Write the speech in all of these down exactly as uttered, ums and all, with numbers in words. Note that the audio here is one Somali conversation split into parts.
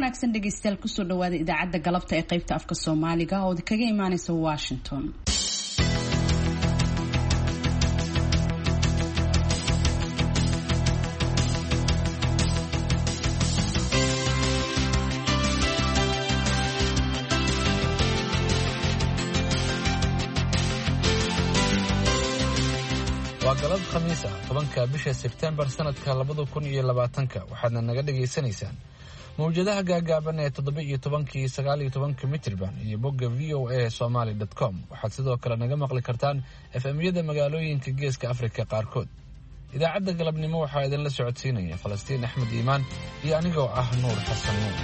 wanaagsan dhegeystayaal kusoo dhawaada idaacadda galabta ee qaybta afka Soomaaliga oo kaga imaanaysa Washington. waa galab khamiis ah tobanka bisha September sanadka labada kun iyo labaatanka waxaadna naga dhageysanaysaan mawjadaha gaagaaban ee toddoba iyo tobanka iyo sagaal iyo tobanka mitirban iyo bogga v o a somali dot com waxaad sidoo kale naga maqli kartaan F M-yada magaalooyinka geeska Afrika qaarkood. idaacadda galabnimo waxaa idin la socodsiinaya Falastiin Axmed Iimaan iyo anigoo ah Nuur Xasan Nuur.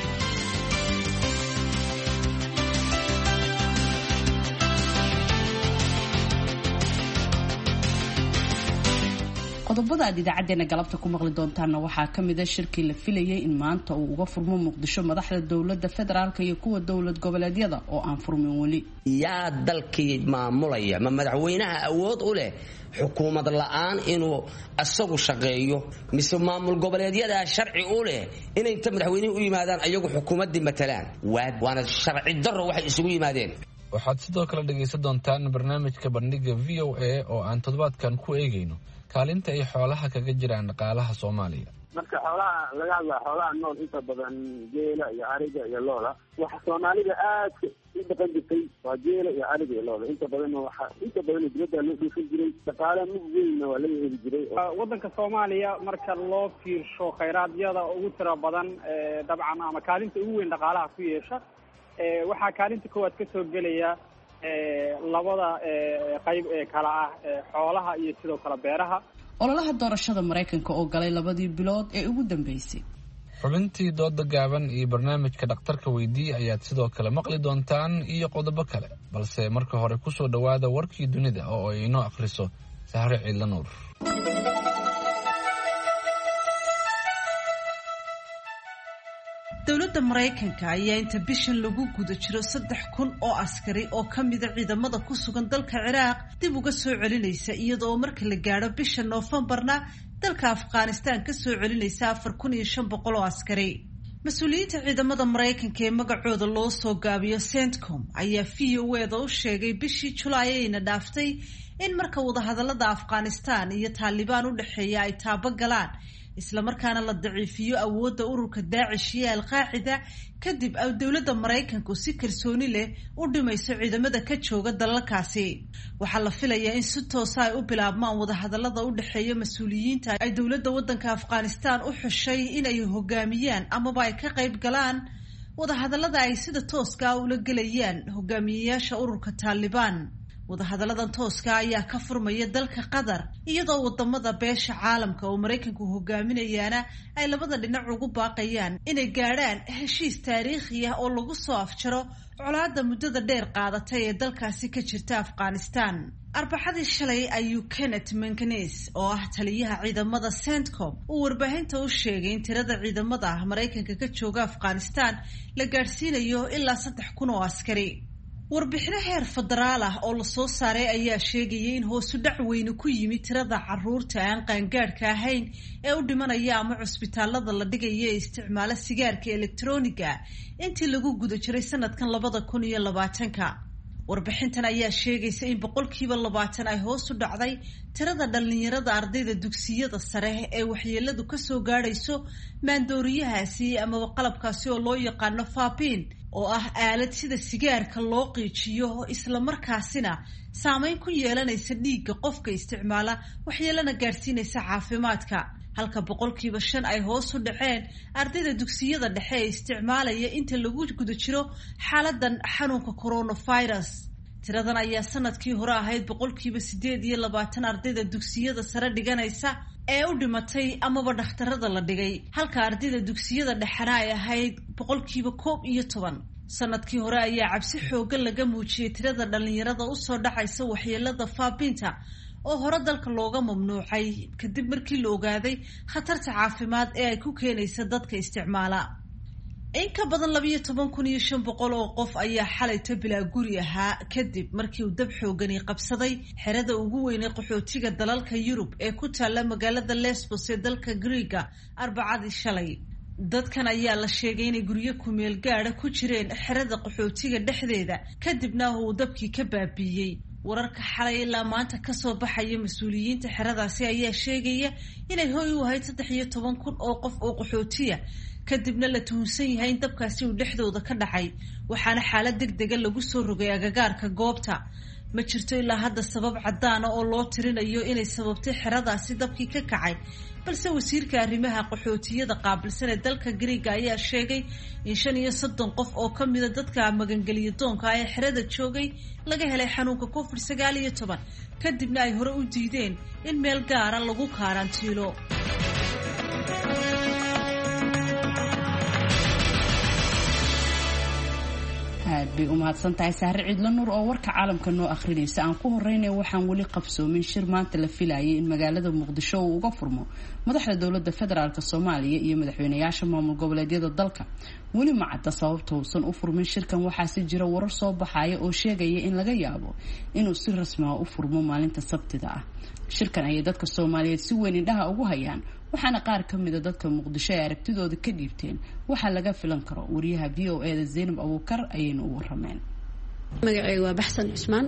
qodobada aad idaacadeena galabta ku maqli doontaana waxaa ka mid ah shirkii la filayay in maanta uu uga furmo Muqdisho madaxda dawladda federaalka iyo kuwa dawlad goboleedyada oo aan furmin wali. yaa dalkii maamulaya ma madaxweynaha awood u leh xukuumad la'aan inuu asagu shaqeeyo mise maamul goboleedyada sharci u leh inay inta madaxweynuhu u yimaadaan ayagu xukuumadii matalaan waana sharci darro waxay isugu yimaadeen. waxaad sidoo kale dhageysan doontaan barnaamijka bandhiga V O A oo aan toddobaadkan ku eegayno kaalinta ay xoolaha kaga jiraan dhaqaalaha Soomaaliya. marka xoolaha laga hadla xoolaha nool inta badan geela iyo ariga iyo looda waxa Soomaalida aad u dhaqan jirtay waa geela iyo ariga iyo looda inta badan waxa inta badan dibadda loo dhoofi jiray dhaqaale mid weyn waa laga heli jiray. wadanka Soomaaliya marka loo fiirsho kheyraadiyada ugu tira badan ee dabcan ama kaalinta ugu weyn dhaqaalaha ku yeesha ee waxa kaalinta koowaad ka soo gelaya ee labada ee qayb ee kala ah xoolaha iyo sidoo kale beeraha. ololaha doorashada Mareykanka oo galay labadii bilood ee ugu dambeysay. xubintii dooda gaaban iyo barnaamijka dhakhtarka weydii ayaad sidoo kale maqli doontaan iyo qodobo kale balse marka hore ku soo dhawaada warkii dunida oo ay inoo akhriso Sahre Ciidla Nuur. dawladda Mareykanka ayaa inta bishan lagu guda jiro saddex kun oo askari oo ka mid ah ciidamada ku sugan dalka Ciraaq dib uga soo celinaysa iyadoo marka la gaaro bisha November-na dalka Afghanistan ka soo celinaysa afar kun iyo shan boqol oo askari. mas-uuliyiinta ciidamada Mareykanka ee magacooda loo soo gaabiyo CENTCOM ayaa V O A-da u sheegay bishii Julaay ayna dhaaftay in marka wadahadalada Afghanistan iyo Taliban u dhaxeeya ay taabo galaan isla markaana la daciifiyo awoodda ururka Daacish iyo Al-Qaacida kadib ay dawladda Mareykanku si kalsooni leh u dhimayso ciidamada ka jooga dalalkaasi. waxaa la filayaa in si toos ah ay u bilaabmaan wadahadalada u dhaxeeya mas-uuliyiinta ay dawladda waddanka Afghanistan u xushay in ay hogaamiyaan amaba ay ka qayb galaan wadahadalada ay sida tooska ah ula gelayaan hogaamiyeyaasha ururka Taliban. wadahadaladan tooska ayaa ka furmaya dalka Qatar iyadoo wadamada beesha caalamka oo Mareykanku hogaaminayaana ay labada dhinac ugu baaqayaan inay gaadhaan heshiis taariikhi ah oo lagu soo afjaro colaadda muddada dheer qaadatay ee dalkaasi ka jirta Afghanistan. Arbacadii shalay ayuu Kenneth Manganis oo ah taliyaha ciidamada CENTCOM uu warbaahinta u sheegay in tirada ciidamada Mareykanka ka jooga Afghanistan la gaarsiinayo ilaa saddex kun oo askari. warbixino heer federaal ah oo la soo saaray ayaa sheegayay in hoos u dhac weyn ku yimid tirada carruurta aan qaangaadhka ahayn ee u dhimanaya ama cusbitaalada la dhigaya ee isticmaala sigaarka elektarooniga intii lagu guda jiray sanadkan labada kun iyo labaatanka. warbixintan ayaa sheegaysa in boqolkiiba labaatan ay hoos u dhacday tirada dhalinyarada ardayda dugsiyada sare ee waxyeeladu ka soo gaadhayso maandooriyahaasi amaba qalabkaasi oo loo yaqaano faabiin oo ah aalad sida sigaarka loo qiijiyo isla markaasina saameyn ku yeelanaysa dhiigga qofka isticmaala waxyeelana gaarsiinaysa caafimaadka halka boqolkiiba shan ay hoos u dhaceen ardayda dugsiyada dhexe ee isticmaalaya inta lagu guda jiro xaaladan xanuunka coronavirus. tiradan ayaa sanadkii hore ahayd boqolkiiba sideed iyo labaatan ardayda dugsiyada sare dhiganaysa ee u dhimatay amaba dhakhtarada la dhigay halka ardayda dugsiyada dhexena ay ahayd boqolkiiba koob iyo toban. sanadkii hore ayaa cabsi xoogan laga muujiyey tirada dhalinyarada usoo dhacaysa waxyeelada faabiinta oo hore dalka looga mamnuucay kadib markii la ogaaday khatarta caafimaad ee ay ku keenaysa dadka isticmaala. in ka badan labiyo toban kun iyo shan boqol oo qof ayaa xalayto bilaa guri ahaa kadib markii uu dab xoogani qabsaday xerada ugu weyn ee qaxootiga dalalka Yurub ee ku taala magaalada Lesbos ee dalka Greega Arbacadii shalay. dadkan ayaa la sheegay inay guryo kumeel gaadha ku jireen xerada qaxootiga dhexdeeda kadibna uu dabkii ka baabiiyey. wararka xalay ilaa maanta kasoo baxaya mas-uuliyiinta xeradaasi ayaa sheegaya inay hoy u ahayd saddex iyo toban kun oo qof oo qaxootiya kadibna la tuhunsan yahay in dabkaasi uu dhexdooda ka dhacay waxaana xaalad deg dega lagu soo rogay agagaarka goobta. ma jirto ilaa hadda sabab caddaana oo loo tirinayo inay sababtay xeradaasi dabkii ka kacay, balse wasiirka arrimaha qaxootiyada qaabilsan ee dalka Greega ayaa sheegay in shan iyo soddon qof oo ka mida dadka magangeliyo doonka ee xerada joogay laga helay xanuunka covid sagaal iyo toban kadibna ay hore u diideen in meel gaara lagu karantiilo. aad bay u mahadsantahay Sahre Ciidla Nuur oo warka caalamka noo akhrinaysa. aan ku horeynay waxaan weli qabsoomin shir maanta la filayay in magaalada Muqdisho uu uga furmo madaxda dowladda federaalka Soomaaliya iyo madaxweynayaasha maamul goboleedyada dalka. weli ma cadda sababta uusan u furmin shirkan, waxaase jira warar soo baxaya oo sheegaya in laga yaabo inuu si rasmi ah u furmo maalinta Sabtida ah. shirkan ayay dadka Soomaaliyeed si weyn indhaha ugu hayaan, waxaana qaar ka mid ah dadka Muqdisho ay aragtidooda ka dhiibteen waxa laga filan karo. wariyaha V O A da Zainab Abuukar ayayna u warameen. magacaygu waa Baxsan Cusmaan,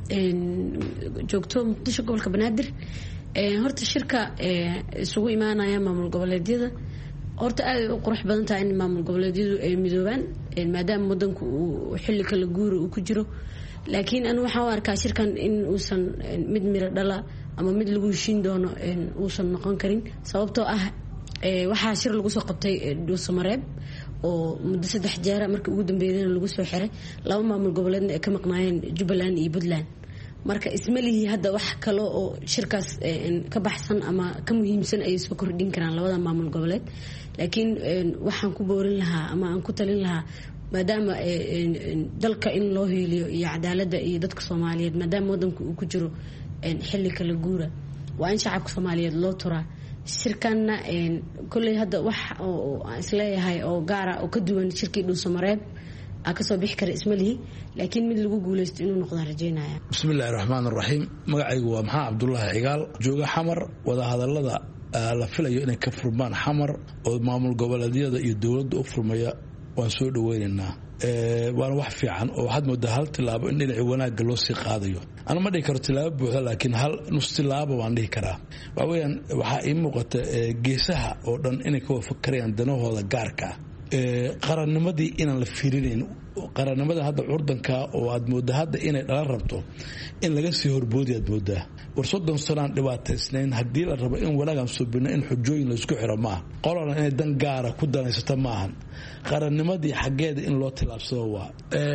joogto Muqdisho gobolka Banaadir. horta shirka isugu imaanaya maamul goboleedyada horta aad u qurux badan tahay in maamul goboleedyadu ay midoobaan maadaama wadanku uu xilli kala guur uu ku jiro. laakiin anu waxaan u arkaa shirkan in uusan mid miro dhala ama mid lagu heshiin doono uusan noqon karin, sababtoo ah waxaa shir lagu soo qabtay Dhuusamareeb oo muddo saddex jeer markii ugu dambeeyayna lagu soo xiray laba maamul goboleedna ay ka maqnaayeen Jubbaland iyo Puntland. marka ismalihi hadda wax kale oo shirkaas ka baxsan ama ka muhiimsan ay soo kordhin karaan labada maamul goboleed. laakiin waxaan ku boorin lahaa ama aan ku talin lahaa maadaama dalka in loo hiiliyo iyo cadaaladda iyo dadka Soomaaliyeed maadaama wadanku uu ku jiro xilli kala guura waa in shacabka Soomaaliyeed loo turaa. shirkanna kulley hadda wax oo isleeyahay oo gaara oo ka duwan shirkii Dhuusamareeb kasoo bixi kara ismalihi, laakiin mid lagu guuleysto inuu noqdo rajeynaya. bismillaahi raxmaani raxiim. magacaygu waa maxaa Cabdullaahi Cigaal, jooga Xamar. wada hadallada la filayo inay ka furmaan Xamar oo maamul goboleedyada iyo dowladda u furmaya waan soo dhaweynaynaa. waana wax fiican oo waxaad moodaa hal tilaabo in dhinaci wanaagga loo sii qaadayo. ana ma dhihi karo tilaabo buuxda, laakiin hal nus tilaabo waan dhihi karaa. waxa weeyaan waxaa ii muuqata geesaha oo dhan inay ka wafakarayaan danahooda gaarka ah. qarannimadii inaan la fiirinayn, qarannimada hadda curdanka oo aad moodaa hadda inay dhalan rabto in laga sii horboodi aad moodaa. war soddon sanaan dhibaataysnayn haddii la rabo in wanaagaan subino in xujooyin laysku xiro maaha, qolana inay dan gaara ku danaysato maahan. qarannimadii xaggeeda in loo tilaabsado waa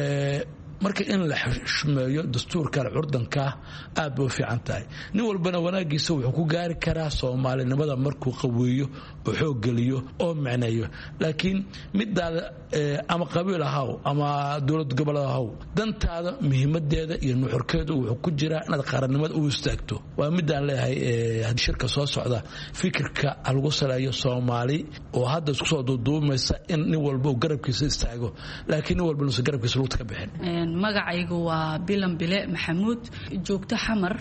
marka in la xushmeeyo dastuurka curdanka aad bay u fiican tahay. nin walbana wanaagiisa wuxuu ku gaari karaa Soomaalinimada markuu qaweeyo oo xoog geliyo oo macneeyo. laakiin midaada ama qabiil ahaw ama dowlad goboleed ahaw dantaada muhiimadeeda iyo nuxurkeedu wuxuu ku jiraa inaad qarannimada u istaagto. waa midaan leeyahay hadii shirka soo socda fikirka lagu saleeyo Soomaali oo hadda isku soo duuduumaysa in nin walba uu garabkiisa istaago, laakiin nin walba uu garabkiisa lugta ka bixin. magacaygu waa Bilan Bile Maxamuud, joogto Xamar.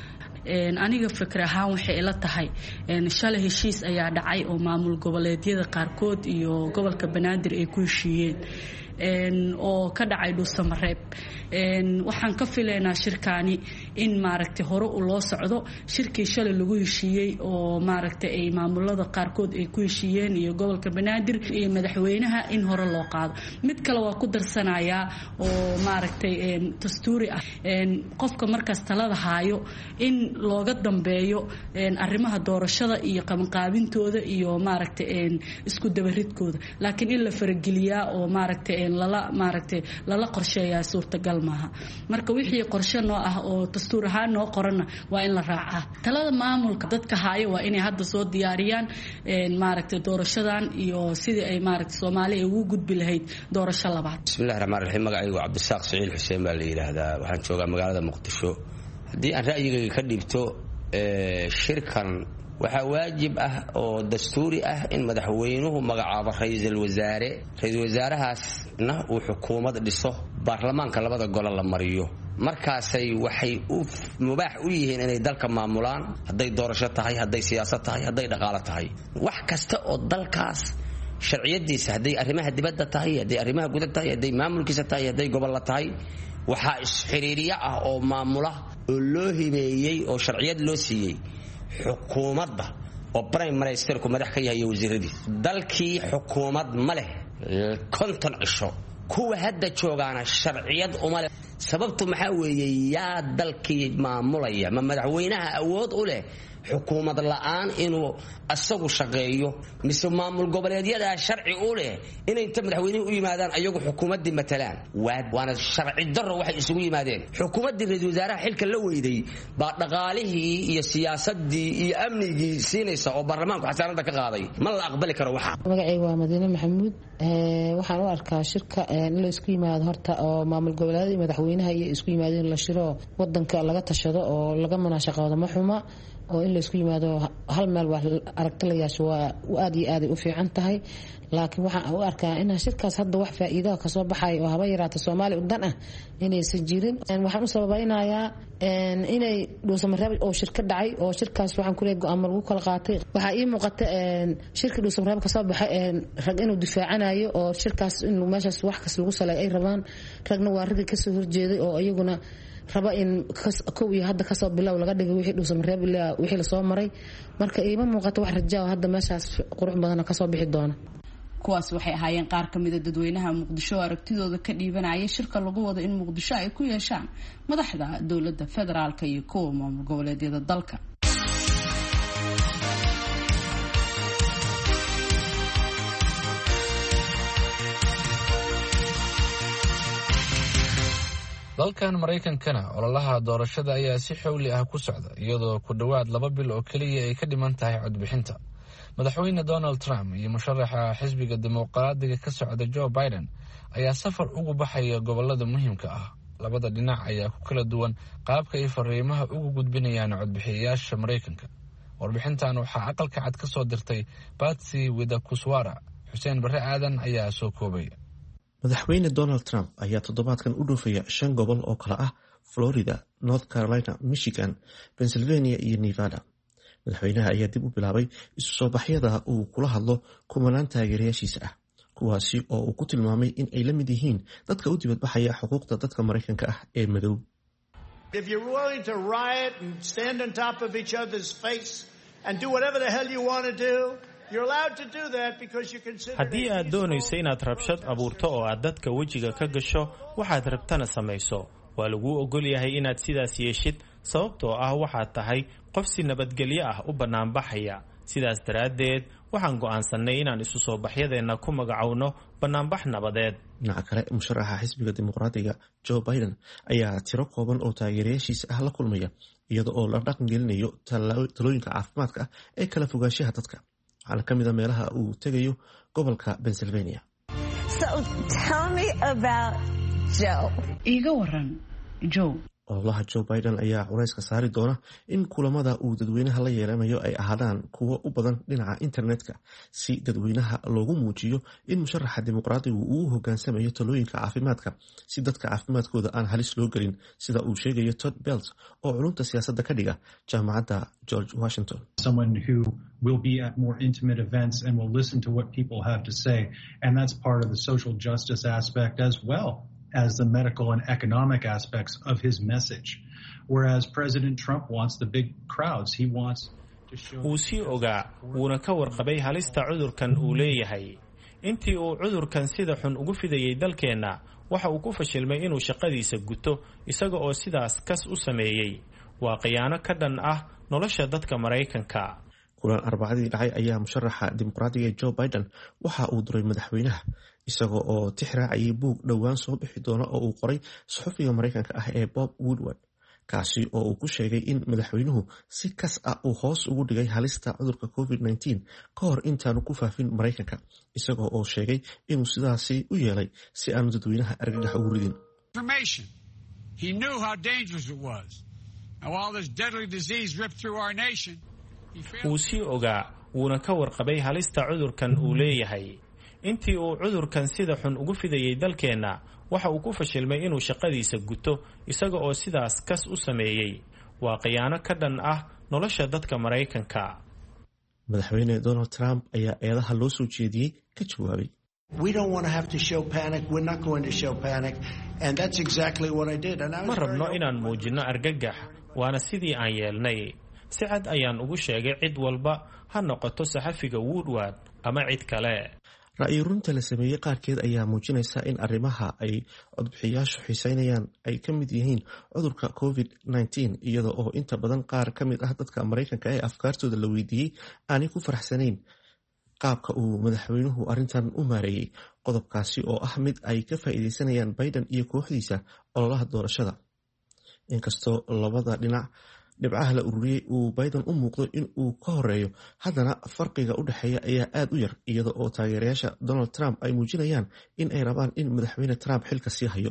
aniga fikir ahaan waxay ila tahay shalay heshiis ayaa dhacay oo maamul goboleedyada qaarkood iyo gobolka Banaadir ay ku heshiiyeen oo ka dhacay Dhuusamareeb. waxaan ka filaynaa shirkaani in maaragtay hore u loo socdo. shirkii shalay lagu heshiiyey oo maaragtay ay maamulada qaarkood ay ku heshiiyeen iyo gobolka Banaadir iyo madaxweynaha in hore loo qaado. mid kale waa ku darsanayaa oo maaragtay dastuuri ah qofka markaas talada haayo in looga dambeeyo arrimaha doorashada iyo qabanqaabintooda iyo maaragtay isku dabaridkooda, laakiin in la farageliyaa oo maaragtay lala maaragtay lala qorsheeyaa suurtagal maaha. marka wixii qorshe noo ah oo dastuur ahaan noo qorana waa in la raacaa. talada maamulka dadka haayo waa inay hadda soo diyaariyaan maaragtay doorashadan iyo sidii ay maaragtay Soomaaliya ugu gudbi lahayd doorasho labaad. bismillaahi raxmaani raxiim. magacaygu Cabdisaaq Saciid Xuseen baa la yiraahdaa, waxaan joogaa magaalada Muqdisho. haddii aan ra'yigayga ka dhiibto shirkan waxaa waajib ah oo dastuuri ah in madaxweynuhu magacaabo ra'iisul wasaare. ra'iisul wasaarahaasna uu xukuumad dhiso, baarlamaanka labada gole la mariyo. markaasay waxay u mubaax u yihiin inay dalka maamulaan, hadday doorasho tahay, hadday siyaasad tahay, hadday dhaqaale tahay. wax kasta oo dalkaas sharciyadiisa hadday arrimaha dibadda tahay hadday arrimaha gudaha tahay hadday maamulkiisa tahay hadday gobollo tahay waxaa isxiriiriye ah oo maamula oo loo hibeeyey oo sharciyad loo siiyey xukuumadda oo prime ministerku madax ka yahay wasiiradiisa dalkii xukuumad ma leh konton cisho kuwa hadda joogaana sharciyad uma leh sababtu maxaa weeye yaa dalkii maamulaya ma madaxweynaha awood u leh xukuumad la'aan inuu asagu shaqeeyo mise maamul goboleedyada sharci u leh inay inta madaxweynuhu u yimaadaan ayagu xukuumadii matalaan waana sharci darro waxay isugu yimaadeen xukuumadii ra'iisul wasaaraha xilka la weyday baa dhaqaalihii iyo siyaasadii iyo amnigii siinaysa oo baarlamaanku xasaanada ka qaaday ma la aqbali karo waxa magacaygu waa Madiine Maxamuud ee waxaan u arkaa shirka in la isku yimaado horta oo maamul goboleedyada iyo madaxweynaha iyo isku yimaadeen la shiro wadanka laga tashado oo laga munaashaqado ma xuma oo in la isku yimaado hal meel wax aragti la yeesho waa aad iyo aad u fiican tahay laakiin waxaan u arkaa in shirkaas hadda wax faa'iido ka soo baxay oo haba yaraata Soomaali u dan ah inay sajirin waxaan u sababaynayaa inay dhuusamareeb oo shirka dhacay oo shirkaas waxaan ku leeyahay go'aan lagu kala qaatay waxa ii muuqata shirka dhuusamareeb ka soo baxay rag inuu difaacanayo oo shirkaas in meeshaas wax kas lagu salay ay rabaan ragna waa rag ka soo horjeeday oo iyaguna raba in kow iyo hadda kasoo bilow laga dhigay wixii dhuusamareeb ilaa wixii la soo maray marka iima muuqato wax rajaa hadda meeshaas qurux badan ka soo bixi doona kuwaas waxay ahaayeen qaar ka mid ah dadweynaha Muqdisho aragtidooda ka dhiibanaya shirka lagu wado in Muqdisho ay ku yeeshaan madaxda dawladda federaalka iyo kuwa maamul goboleedyada dalka dalkan Mareykankana ololaha doorashada ayaa si xawli ah ku socda iyadoo ku dhawaad laba bil oo kaliya ay ka dhiman tahay codbixinta madaxweyne Donald Trump iyo musharaxa xisbiga dimuqraadiga ka socda Joe Biden ayaa safar ugu baxaya gobolada muhiimka ah labada dhinac ayaa ku kala duwan qaabka ay fariimaha ugu gudbinayaan codbixiyayaasha Mareykanka warbixintan waxaa aqalka cad ka soo dirtay Patsy Widakuswara Xuseen Barre Aadan ayaa soo koobay madaxweyne Donald Trump ayaa toddobaadkan u dhoofaya shan gobol oo kala ah Florida, North Carolina, Michigan, Pennsylvania iyo Nevada. Madaxweynaha ayaa dib u bilaabay isu soo baxyada uu kula hadlo kumanaan taageerayaashiisa ah, kuwaasi oo uu ku tilmaamay in ay la mid yihiin dadka u dibadbaxaya xuquuqda dadka Mareykanka ah ee madow. If you're willing to riot and stand on top of each other's face and do whatever the hell you want to do, haddii aad doonayso inaad rabshad abuurto oo aad dadka wejiga ka gasho waxaad rabtana samayso waa lagu ogol yahay inaad sidaas yeeshid sababtoo ah waxaad tahay qof si nabadgelyo ah u banaanbaxaya sidaas daraaddeed waxaan go'aansanay inaan isu soo baxyadeena ku magacowno banaanbax nabadeed. dhinaca kale musharaxa xisbiga dimuqraadiga Joe Biden ayaa tiro kooban oo taageerayaashiisa ah la kulmaya iyada oo la dhaqan gelinayo talooyinka caafimaadka ah ee kala fogaanshaha dadka waxaana ka mid ah meelaha uu tegayo gobolka Pennsylvania. So tell me about Joe. Iga waran Joe. Ololaha Joe Biden ayaa culayska saari doona in kulamada uu dadweynaha la yeelanayo ay ahaadaan kuwo u badan dhinaca internetka si dadweynaha loogu muujiyo in musharaxa dimuqraadigu uu hoggaansamayo talooyinka caafimaadka si dadka caafimaadkooda aan halis loo gelin sida uu sheegayo Todd Belt oo culumta siyaasadda ka dhiga jaamacadda George Washington. Someone who will be at more intimate events and will listen to what people have to say, and that's part of the social justice aspect as well as the medical and economic aspects of his message. Whereas President Trump wants the big crowds. He wants to show... Uu sii ogaa wuuna ka warqabay halista cudurkan uu leeyahay. Intii uu cudurkan sida xun ugu fidayay dalkeenna, waxa uu ku fashilmay inuu shaqadiisa guto isaga oo sidaas kas u sameeyay. Waa khiyaano ka dhan ah nolosha dadka Mareykanka. kulan arbacadii dhacay ayaa musharaxa dimuqraadiga Joe Biden waxa uu duray madaxweynaha isaga oo tixraacayay buug dhowaan soo bixi doona oo uu qoray suxufiga Mareykanka ah ee Bob Woodward kaasi oo uu ku sheegay in madaxweynuhu si kas ah uu hoos ugu dhigay halista cudurka covid nineteen ka hor intaanu ku faafin Mareykanka isaga oo sheegay inuu sidaasi u yeelay si aanu dadweynaha argagax ugu ridin. He knew how dangerous it was. And while this deadly disease ripped through our nation, uu sii ogaa wuuna ka warqabay halista cudurkan uu leeyahay. Intii uu cudurkan sida xun ugu fidayay dalkeenna, waxa uu ku fashilmay inuu shaqadiisa guto isaga oo sidaas kas u sameeyay. Waa khiyaano ka dhan ah nolosha dadka Mareykanka. Madaxweyne Donald Trump ayaa eedaha loo soo jeediyey ka jawaabay. We don't want to have to show panic. We're not going to show panic. And that's exactly what I did. And I was ma rabno inaan muujino argagax, waana sidii aan yeelnay. Si cad ayaan ugu sheegay cid walba, ha noqoto saxafiga Woodward ama cid kale. ra'yi runta la sameeyey qaarkeed ayaa muujinaysa in arrimaha ay codbixiyaashu xiiseynayaan ay ka mid yihiin cudurka covid nineteen iyada oo inta badan qaar ka mid ah dadka Mareykanka ee afkaartooda la weydiiyey aanay ku faraxsanayn qaabka uu madaxweynuhu arrintan u maareeyay qodobkaasi oo ah mid ay ka faa'iideysanayaan Biden iyo kooxdiisa ololaha doorashada. inkastoo labada dhinac dhibcaha la ururiyey uu Biden u muuqdo in uu ka horeeyo, haddana farqiga u dhexeeya ayaa aad u yar iyada oo taageerayaasha Donald Trump ay muujinayaan in ay rabaan in madaxweyne Trump xilka sii hayo.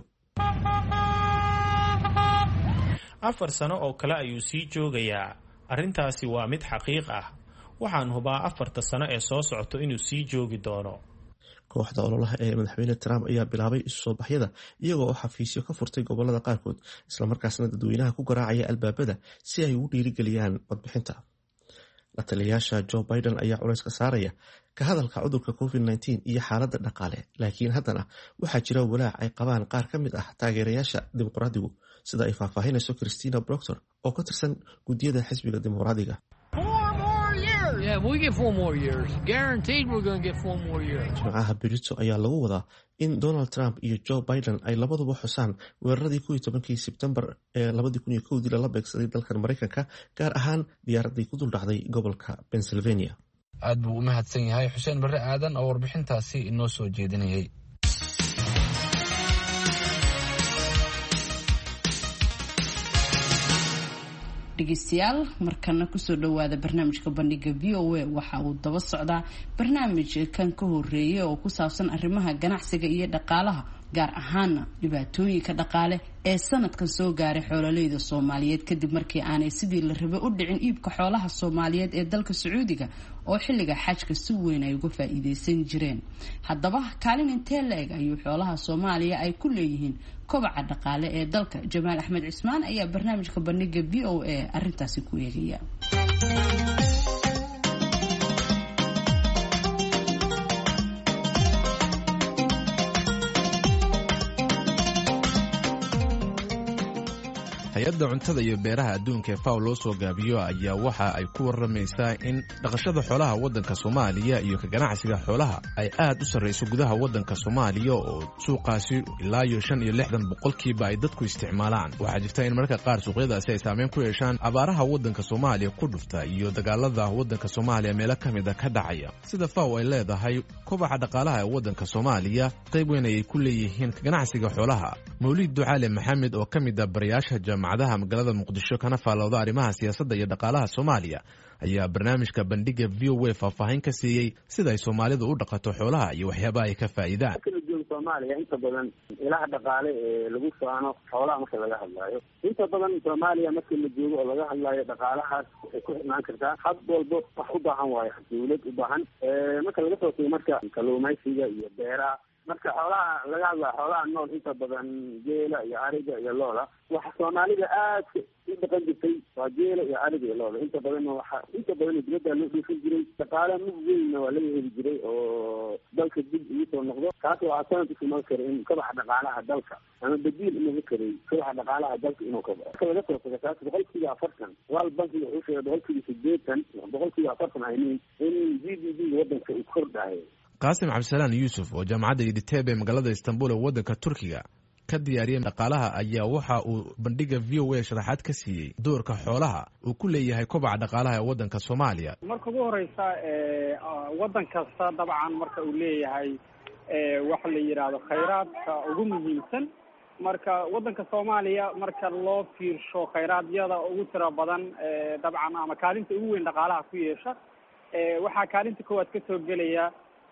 afar sano oo kale ayuu sii joogayaa. arrintaasi waa mid xaqiiq ah. waxaan hubaa afarta sano ee soo socoto inuu sii joogi doono. kooxda ololaha ee madaxweyne Trump ayaa bilaabay isu soo baxyada iyagoo oo xafiisyo ka furtay gobolada qaarkood, isla markaasna dadweynaha ku garaacaya albaabada si ay ugu dhiirigeliyaan codbixinta. la taliyayaasha Joe Biden ayaa culays ka saaraya ka hadalka cudurka covid nineteen iyo xaaladda dhaqaale, laakiin haddana waxaa jira walaac ay qabaan qaar ka mid ah taageerayaasha dimuqraadigu, sida ay faahfaahinayso Christina Proctor oo ka tirsan guddiyada xisbiga dimuqraadiga. Yeah, we get four more years. Guaranteed we're going to get four more years. Jimcaha berito ayaa lagu wadaa in Donald Trump iyo Joe Biden ay labaduba xusaan weeraradii kow iyo tobankii Sebtembar ee labada kun iyo kowdii lala beegsaday dalkan Mareykanka, gaar ahaan diyaaradii ku dul dhacday gobolka Pennsylvania. aad buu u mahadsan yahay Xuseen Barre Aadan oo warbixintaasi inoo soo jeedinayay. dhegeystayaal markana kusoo dhawaada barnaamijka bandhiga V O A. waxa uu daba socdaa barnaamij kan ka horeeyay oo ku saabsan arrimaha ganacsiga iyo dhaqaalaha, gaar ahaana dhibaatooyinka dhaqaale ee sanadkan soo gaaray xoololeyda Soomaaliyeed kadib markii aanay sidii la rabay u dhicin iibka xoolaha Soomaaliyeed ee dalka Sacuudiga oo xilliga xajka si weyn ay uga faa'iideysan jireen. haddaba kaalin intee leeg ayuu xoolaha Soomaaliya ay ku leeyihiin kobaca dhaqaale ee dalka? Jamaal Axmed Cismaan ayaa barnaamijka bandhiga V O A arrintaasi ku eegaya. hay-adda cuntada iyo beeraha adduunka ee F A O loo soo gaabiyo ayaa waxa ay ku waramaysaa in dhaqashada xoolaha waddanka Soomaaliya iyo ka ganacsiga xoolaha ay aad u sarreyso gudaha waddanka Soomaaliya oo suuqaasi ilaa iyo shan iyo lixdan boqolkiiba ay dadku isticmaalaan. waxaa jirta in marka qaar suuqyadaasi ay saameyn ku yeeshaan abaaraha waddanka Soomaaliya ku dhufta iyo dagaalada waddanka Soomaaliya meelo ka mid ah ka dhacaya. sida F A O ay leedahay, kobaca dhaqaalaha ee waddanka Soomaaliya qayb weyn ay ku leeyihiin ka ganacsiga xoolaha. Mawlid Ducaale Maxamed oo ka mid ah barayaasha jaamacadaha magaalada Muqdisho kana faalooda arrimaha siyaasadda iyo dhaqaalaha Soomaaliya ayaa barnaamijka bandhiga V O A faahfaahin ka siiyey sida ay Soomaalidu u dhaqato xoolaha iyo waxyaabaha ay ka faa'iidaan. Soomaaliya inta badan ilaha dhaqaale ee lagu faano xoolaha marka laga hadlayo, inta badan Soomaaliya marka la joogo oo laga hadlayo dhaqaalahaas waxay ku xirnaan kartaa hab walba wax u baahan waayo, dawlad u baahan marka laga soo tago marka kalluumaysiga iyo beeraha. marka xoolaha laga hadlayo xoolaha nool inta badan geela iyo ariga iyo looda, waxa Soomaalida aad u dhaqan jirtay waa geela iyo ariga iyo looda. inta badan waxa inta badan dibadda loo dhoofi jiray, dhaqaale mid weyn waa laga heli jiray oo dalka dib ugu soo noqdo. kaas waa sanadkii kuma karay in kabaxa dhaqaalaha dalka ama badiil inuu karay kabaxa dhaqaalaha dalka inuu kabaxo. marka laga soo tago taas boqolkiiba afartan wal bankiga wuxuu sheegay boqolkiiba siddeetan boqolkiiba afartan ay in G D P waddanka uu kordhayo. qaasim cabdisalaan yuusuf oo jaamacadda Iditeeb ee magaalada Istanbul ee waddanka Turkiga ka diyaariyay dhaqaalaha ayaa waxa uu bandhiga V O A sharaxaad ka siiyey doorka xoolaha uu ku leeyahay kobaca dhaqaalaha ee waddanka Soomaaliya. marka ugu horeysa ee waddan kasta dabcan marka uu leeyahay ee wax la yiraahdo khayraadka ugu muhiimsan, marka waddanka Soomaaliya marka loo fiirsho khayraadiyada ugu tira badan ee dabcan ama kaalinta ugu weyn dhaqaalaha ku yeesha, ee waxa kaalinta koowaad ka soo gelaya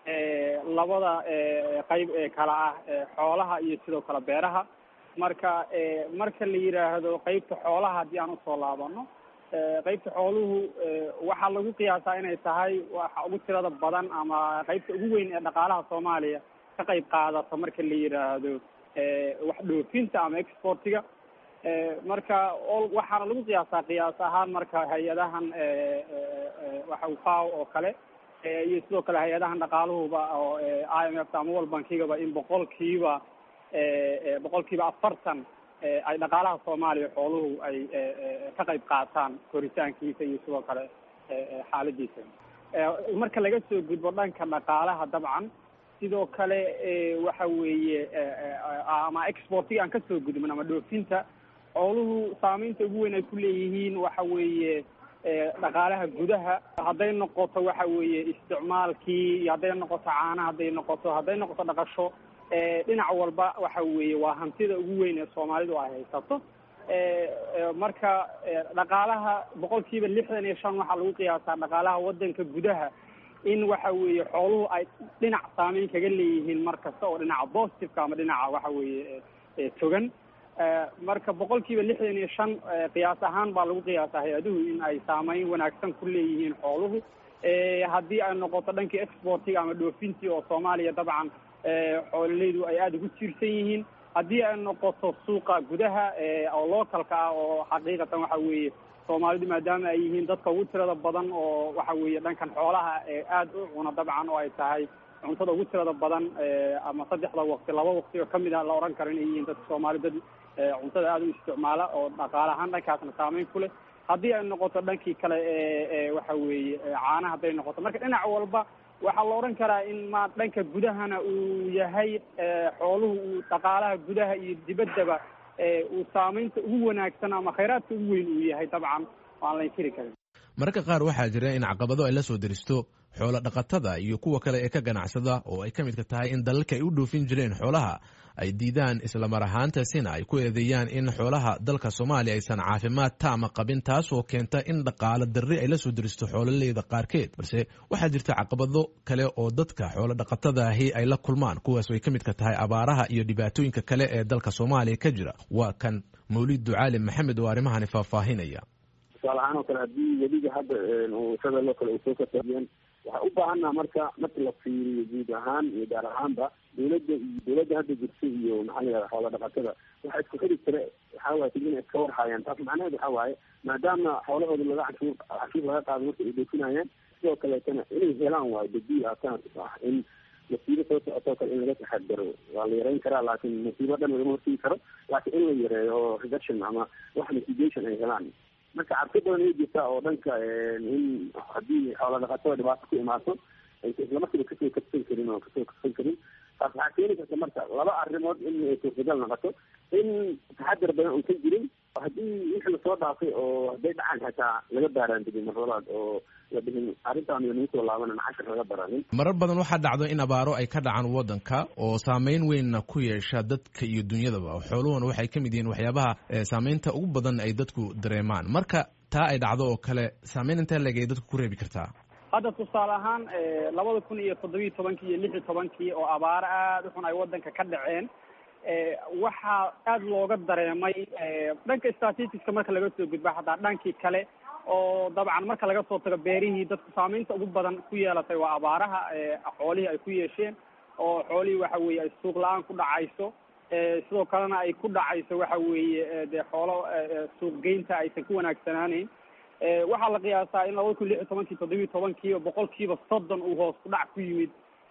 ee labada ee qayb ee kala ah xoolaha iyo sidoo kale beeraha. marka ee marka la yiraahdo qaybta xoolaha hadii aan u soo laabano, ee qaybta xooluhu waxa lagu qiyaasaa inay tahay waxa ugu tirada badan ama qaybta ugu weyn ee dhaqaalaha Soomaaliya ka qayb qaadata marka la yiraahdo ee wax dhoofinta ama exportiga. ee marka waxaana lagu qiyaasaa qiyaas ahaan marka hay-adahan ee waxa F A O oo kale iyo sidoo kale hay-adahan dhaqaaluhuba oo I M F ama World Bankigaba in boqolkiiba boqolkiiba afartan ay dhaqaalaha Soomaaliya xooluhu ay ka qayb qaataan koritaankiisa iyo sidoo kale xaaladiisa. Marka laga soo gudbo dhanka dhaqaalaha dabcan sidoo kale waxa weeye ama exportiga aan ka soo gudbin ama dhoofinta xooluhu saameynta ugu weyn ay ku leeyihiin waxa weeye dhaqaalaha gudaha hadday noqoto waxa weeye isticmaalkii iyo hadday noqoto caanaha hadday noqoto hadday noqoto dhaqasho dhinac walba waxa weeye waa hantida ugu weyn ee Soomaalidu ay haysato marka dhaqaalaha boqolkiiba lixdan iyo shan waxaa lagu qiyaasaa dhaqaalaha wadanka gudaha in waxa weeye xooluhu ay dhinac saameyn kaga leeyihiin markasta oo dhinaca positiveka ama dhinaca waxa weeye togan marka boqolkiiba lixdan iyo shan qiyaas ahaan baa lagu qiyaasaa hay-aduhu in ay saameyn wanaagsan ku leeyihiin xooluhu haddii ay noqoto dhankii exportiga ama dhoofintii oo Soomaaliya dabcan xoololeydu ay aada ugu tiirsan yihiin haddii ay noqoto suuqa gudaha oo localka ah oo xaqiiqatan waxa weeye Soomaalidu maadaama ay yihiin dadka ugu tirada badan oo waxa weeye dhankan xoolaha aada u cuna dabcan oo ay tahay cuntada ugu tirada badan ama saddexda waqti laba waqti oo kamid ah la oran karo inay yihiin dadka Soomaalidu dad cuntada aada u isticmaala oo dhaqaale ahaan dhankaasna saameyn ku leh haddii ay noqoto dhankii kale waxa weeye caanaha hadday noqoto marka dhinac walba waxaa la oran karaa in ma dhanka gudahana uu yahay xooluhu uu dhaqaalaha gudaha iyo dibaddaba uu saameynta ugu wanaagsan ama khayraadka ugu weyn uu yahay dabcan waan la inkiri karin mararka qaar waxaa jira in caqabado ay la soo deristo xoolo dhaqatada iyo kuwa kale ee ka ganacsada oo ay ka midka tahay in dalalka ay u dhoofin jireen xoolaha ay diidaan isla mar ahaantaasina ay ku eedeeyaan in xoolaha dalka Soomaaliya aysan caafimaad taama qabin taasoo keenta in dhaqaale darri ay la soo deristo xoololeyda qaarkeed balse waxaa jirta caqabado kale oo dadka xoolo dhaqatada ahi ay la kulmaan kuwaas oo ay ka midka tahay abaaraha iyo dhibaatooyinka kale ee dalka Soomaaliya ka jira waa kan Mawlid Ducaale Maxamed oo arrimahani faahfaahinaya tusaale ahaan oo kale haddii wadiga hadda uu sada loo kale uu soo kasabiyeen waxaa u baahanaa marka marka la fiiriyo guud ahaan iyo gaar ahaanba dawladda iyo dawladda hadda jirta iyo maxaa la yidhaha xoola dhaqatada waxaa isku xiri kare waxaa waaye in iska warhaayaan taas macnaheedu waxaa waaye maadaama xoolahooda laga canshuur canshuur laga qaado marka ay dhoofinayaan sidoo kaleetana inay helaan waayo badiil alternative ah in masiibo soo socotoo kale in laga taxadaro waa la yareyn karaa laakiin masiibo dhan lagama hortegi karo laakiin in la yareeyo oo reduction ama wax mitigation ay helaan marka cabsi badan ay jirtaa oo dhanka in haddii xoola dhaqatada dhibaato ku imaato aysa islamarkiiba kasoo kabsan karin oo kasoo kabsan karin taas waxaa keeni karta marka laba arrimood in ay suurtagal noqoto in taxadar badan uusan jirin haddii wixii lasoo dhaafay oo hadday dhacaan xataa laga baaraantegin mar labaad oo la dhihin arrintaan iyo nagu soo laabanan cashar laga baranin marar badan waxaa dhacdo in abaaro ay ka dhacaan waddanka oo saameyn weynna ku yeesha dadka iyo dunyadaba xooluhuna waxay ka mid yihiin waxyaabaha saameynta ugu badan ay dadku dareemaan marka taa ay dhacdo oo kale saameyn intee leeg ay dadku ku reebi kartaa hadda tusaale ahaan labada kun iyo toddobiyi tobankii iyo lix iyo tobankii oo abaaro aada u xun ay waddanka ka dhaceen waxaa aada looga dareemay dhanka statisticska marka laga soo gudba hataa dhankii kale oo dabcan marka laga soo tago beerihii dadku saameynta ugu badan ku yeelatay waa abaaraha xoolihii ay ku yeesheen oo xoolihii waxa weeye ay suuq la-aan ku dhacayso sidoo kalena ay ku dhacayso waxa weeye dee xoolo suuqgeynta aysan ku wanaagsanaaneyn waxaa la qiyaasaa in labada kun lix iyo tobankii toddobiyi tobankii boqolkiiba soddon uu hoos ku dhac ku yimid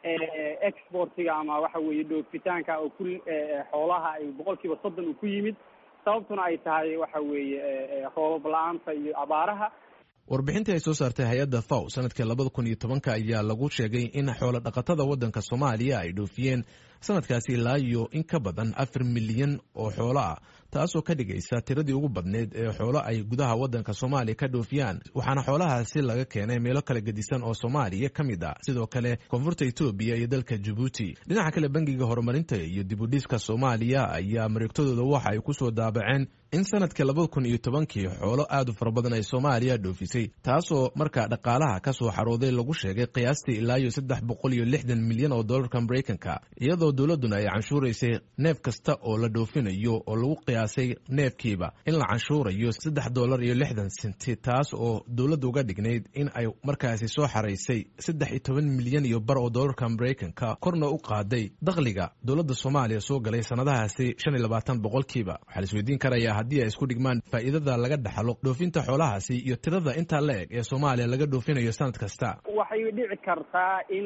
exportiga ama waxa weeye dhoofitaanka oo ku xoolaha ay boqolkiiba soddon uu ku yimid sababtuna ay tahay waxa weeye roobab la-aanta iyo abaaraha warbixintii ay soo saartay hay-adda faw sanadkii labada kun iyo tobanka ayaa lagu sheegay in xoolo dhaqatada waddanka Soomaaliya ay dhoofiyeen sanadkaasi ilaa iyo in ka badan afar milyan oo xoolo ah taasoo ka dhigaysa tiradii ugu badneed ee xoolo ay gudaha waddanka Soomaaliya ka dhoofiyaan waxaana xoolahaasi laga keenay meelo kala gedisan oo Soomaaliya ka mid ah sidoo kale koonfurta Itoobiya iyo dalka Djibouti dhinaca kale bangiga horumarinta iyo dib u dhiska Soomaaliya ayaa mareegtadooda waxa ay ku soo daabaceen in sanadkii labada kun iyo tobankii xoolo aad u fara badan ay Soomaaliya dhoofisay taasoo marka dhaqaalaha ka soo xarooday lagu sheegay qiyaastii ilaa iyo saddex boqol iyo lixdan milyan oo dollarka Mareykanka iyadoo iyadoo dowladduna ay canshuuraysay neef kasta oo la dhoofinayo oo lagu qiyaasay neefkiiba in la canshuurayo saddex dollar iyo lixdan senti taas oo dowladda uga dhignayd in ay markaasi soo xaraysay saddex iyo toban milyan iyo bar oo doolarka maraykanka korna u qaaday dakhliga dowladda soomaaliya soo galay sanadahaasi shan iyo labaatan boqolkiiba waxaa la isweydiin karayaa haddii ay isku dhigmaan faa'iidada laga dhaxlo dhoofinta xoolahaasi iyo tirada intaa la eg ee soomaaliya laga dhoofinayo sanad kasta. waxay dhici kartaa in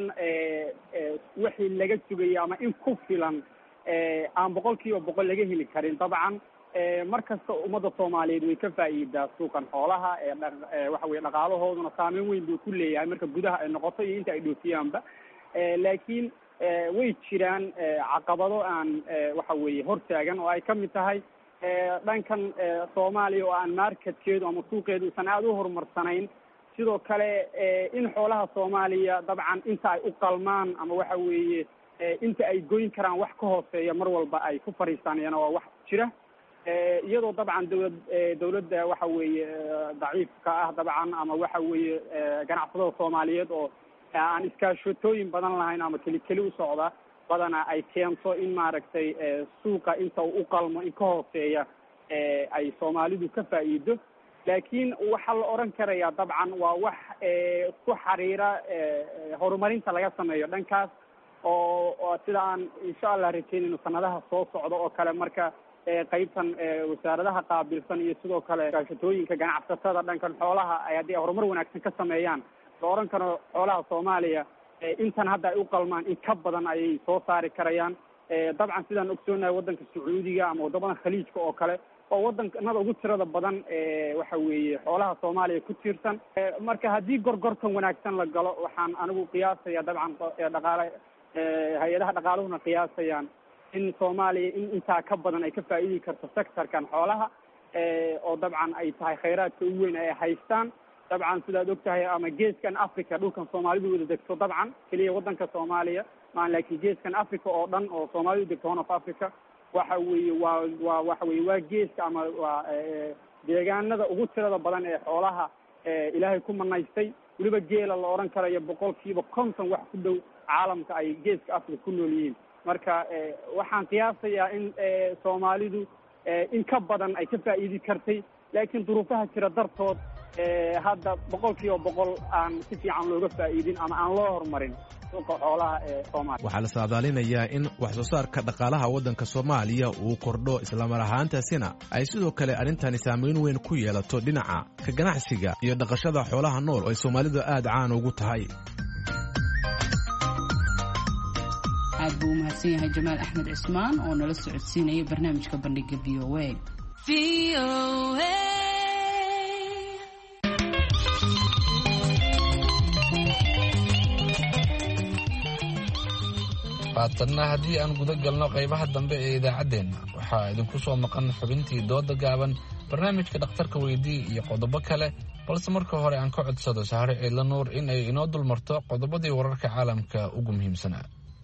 wixii laga sugayo ama in ku filan aan boqolkiiba boqol laga heli karin. dabcan mar kasta ummadda soomaaliyeed way ka faa'iidaa suuqan xoolaha waxa weye dhaqaalahooduna saameyn weyn buu ku leeyahay marka gudaha ay noqoto iyo inta ay dhoofiyaanba. laakiin way jiraan caqabado aan waxa weeye hortaagan oo ay ka mid tahay dhankan soomaaliya oo aan marketkeedu ama suuqeedu usan aada u horumarsanayn. sidoo kale in xoolaha soomaaliya dabcan inta ay u qalmaan ama waxa weeye inta ay goyn karaan wax ka hooseeya mar walba ay ku fariisanayaan waa wax jira. iyadoo dabcan dawlad dawladda waxa weeye daciifka ah dabcan ama waxa weeye ganacsatada soomaaliyeed oo aan iskaashatooyin badan lahayn ama keli keli u socda badana ay keento in maaragtay suuqa inta u qalmo in ka hooseeya ay soomaalidu ka faa'iido. laakiin waxaa la oran karayaa dabcan waa wax ku xiriira horumarinta laga sameeyo dhankaas oo sida aan insha allah rajeynayno sanadaha soo socda oo kale marka qaybtan wasaaradaha qaabilsan iyo sidoo kale iskaashatooyinka ganacsatada dhankan xoolaha ay haddii ay horumar wanaagsan ka sameeyaan la oran karo xoolaha soomaaliya intan hadda ay u qalmaan in ka badan ayay soo saari karayaan. dabcan sidaan ogsoonahay waddanka sacuudiga ama waddamadan khaliijka oo kale oo waddankanada ugu tirada badan waxa weeye xoolaha soomaaliya ku tiirsan. marka haddii gorgortan wanaagsan la galo waxaan anigu qiyaasaya dabcan dhaqaale hay-adaha dhaqaaluhuna qiyaasayaan in soomaaliya in intaa ka badan ay ka faa'iidi karto sectorkan xoolaha oo dabcan ay tahay khayraadka ugu weyn ay haystaan. dabcan sidaad og tahay ama geeskan africa dhulkan soomaalidu wada degto dabcan keliya waddanka soomaaliya maan laakiin geeskan africa oo dhan oo soomaalidu degto horn of africa waxa weeye waa waa waxa weye waa geeska ama waa deegaanada ugu tirada badan ee xoolaha ilaahay ku manaystay. weliba geela la oran karayo boqolkiiba konton wax ku dhow caalamka ay geeska africa ku nool yihiin. marka waxaan qiyaasayaa in soomaalidu in ka badan ay ka faa'iidi kartay laakiin duruufaha jira dartood hadda boqolkiiba boqol aan si fiican looga faa'iidin ama aan loo horumarin suuqa xoolaha ee soomaaliya. waxaa la saadaalinayaa in wax soo saarka dhaqaalaha waddanka soomaaliya uu kordho islamar ahaantaasina ay sidoo kale arrintani saameyn weyn ku yeelato dhinaca ka ganacsiga iyo dhaqashada xoolaha nool oo ay soomaalidu aada caan ugu tahay. aad buu u mahadsan yahay jamaal axmed cismaan oo nala socodsiinaya barnaamijka bandhiga v o a. haatanna haddii aan guda galno qaybaha dambe ee idaacaddeenna waxaa idinku soo maqan xubintii dooda gaaban barnaamijka dhakhtarka weydii iyo qodobo kale balse marka hore aan ka codsado sahre ciidla nuur in ay inoo dulmarto qodobadii wararka caalamka ugu muhiimsanaa.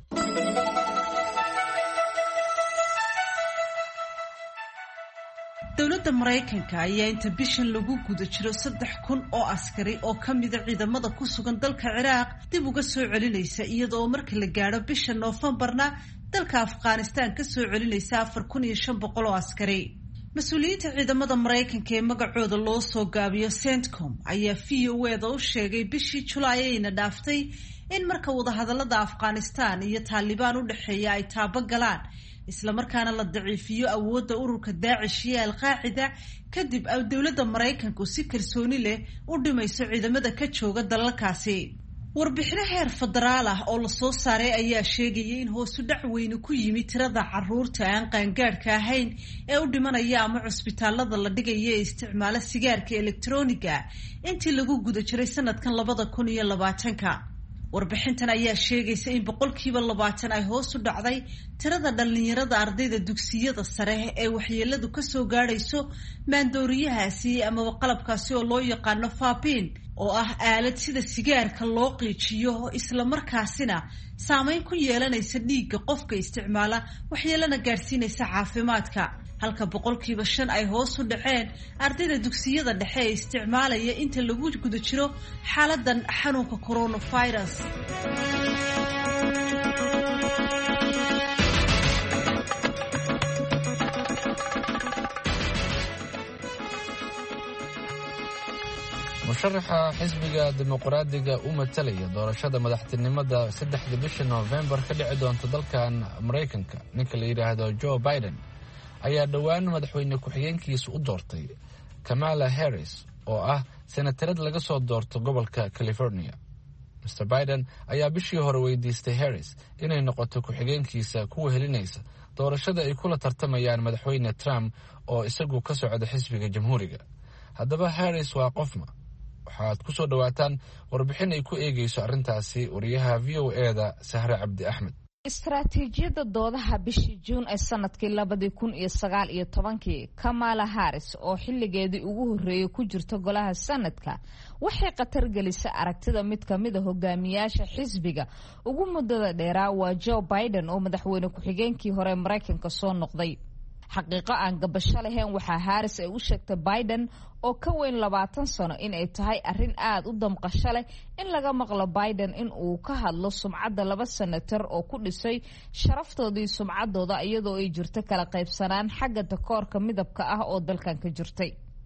dowladda maraykanka ayaa inta bishan lagu guda jiro saddex kun oo askari oo ka mida ciidamada ku sugan dalka ciraaq dib uga soo celinaysa iyadoo marka la gaadho bisha noofembarna dalka afghanistan ka soo celinaysa afar kun iyo shan boqol oo askari. mas-uuliyiinta ciidamada maraykanka ee magacooda loo soo gaabiyo centcom ayaa v o eda u sheegay bishii julaay ayna dhaaftay in marka wadahadalada afghanistan iyo taalibaan u dhexeeya ay taabo galaan islamarkaana la daciifiyo awoodda ururka daacish iyo alqaacida kadib ay dowladda maraykanku si kalsooni leh u dhimayso ciidamada ka jooga dalalkaasi. warbixino heer federaal ah oo lasoo saaray ayaa sheegayay in hoosu dhac weyni ku yimid tirada caruurta aan qaangaadhka ahayn ee u dhimanaya ama cusbitaalada la dhigaya ee isticmaala sigaarka elektroniga intii lagu guda jiray sanadkan labada kun iyo labaatanka. warbixintan ayaa sheegaysa in boqolkiiba labaatan ay hoos u dhacday tirada dhalinyarada ardayda dugsiyada sare ee waxyeeladu kasoo gaadhayso maandooriyahaasi amaba qalabkaasi oo loo yaqaano faabiin oo ah aalad sida sigaarka loo qiijiyo islamarkaasina saameyn ku yeelanaysa dhiigga qofka isticmaala waxyeelana gaadhsiinaysa caafimaadka, halka boqolkiiba shan ay hoos u dhaceen ardayda dugsiyada dhexe ee isticmaalaya inta lagu guda jiro xaaladan xanuunka coronavirus. musharaxa xisbiga dimuqraadiga u matalaya doorashada madaxtinimada saddexda bisha noofembar ka dhici doonta dalkan maraykanka ninka la yidhaahdo joe biden ayaa dhowaan madaxweyne ku-xigeenkiisa u doortay kamala harris oo ah senatarad laga soo doorto gobolka california. mister biden ayaa bishii hore weydiistay harris inay noqoto ku-xigeenkiisa kuwa helinaysa doorashada ay kula tartamayaan madaxweyne trump oo isagu ka socda xisbiga jamhuuriga. haddaba harris waa qofma? waxaad ku soo dhowaataan warbixin ay ku eegayso arrintaasi wariyaha v o e-da sahre cabdi axmed. istaraatiijiyadda doodaha bishii juun ee sanadkii labadii kun iyo sagaal iyo tobankii kamala harris oo xilligeedii ugu horreeyey ku jirta golaha sanadka waxay khatar gelisay aragtida mid ka mid a hogaamiyaasha xisbiga ugu muddada dheeraa waa joe biden oo madaxweyne ku-xigeenkii hore maraykanka soo noqday. xaqiiqo aan gabasho lahayn waxaa harris ay u sheegtay biden oo ka weyn labaatan sano in ay tahay arrin aad u damqasho leh in laga maqlo biden in uu ka hadlo sumcadda laba senatar oo ku dhisay sharaftoodii sumcaddooda iyadoo ay jirto kala qaybsanaan xagga takoorka midabka ah oo dalkan ka jirtay.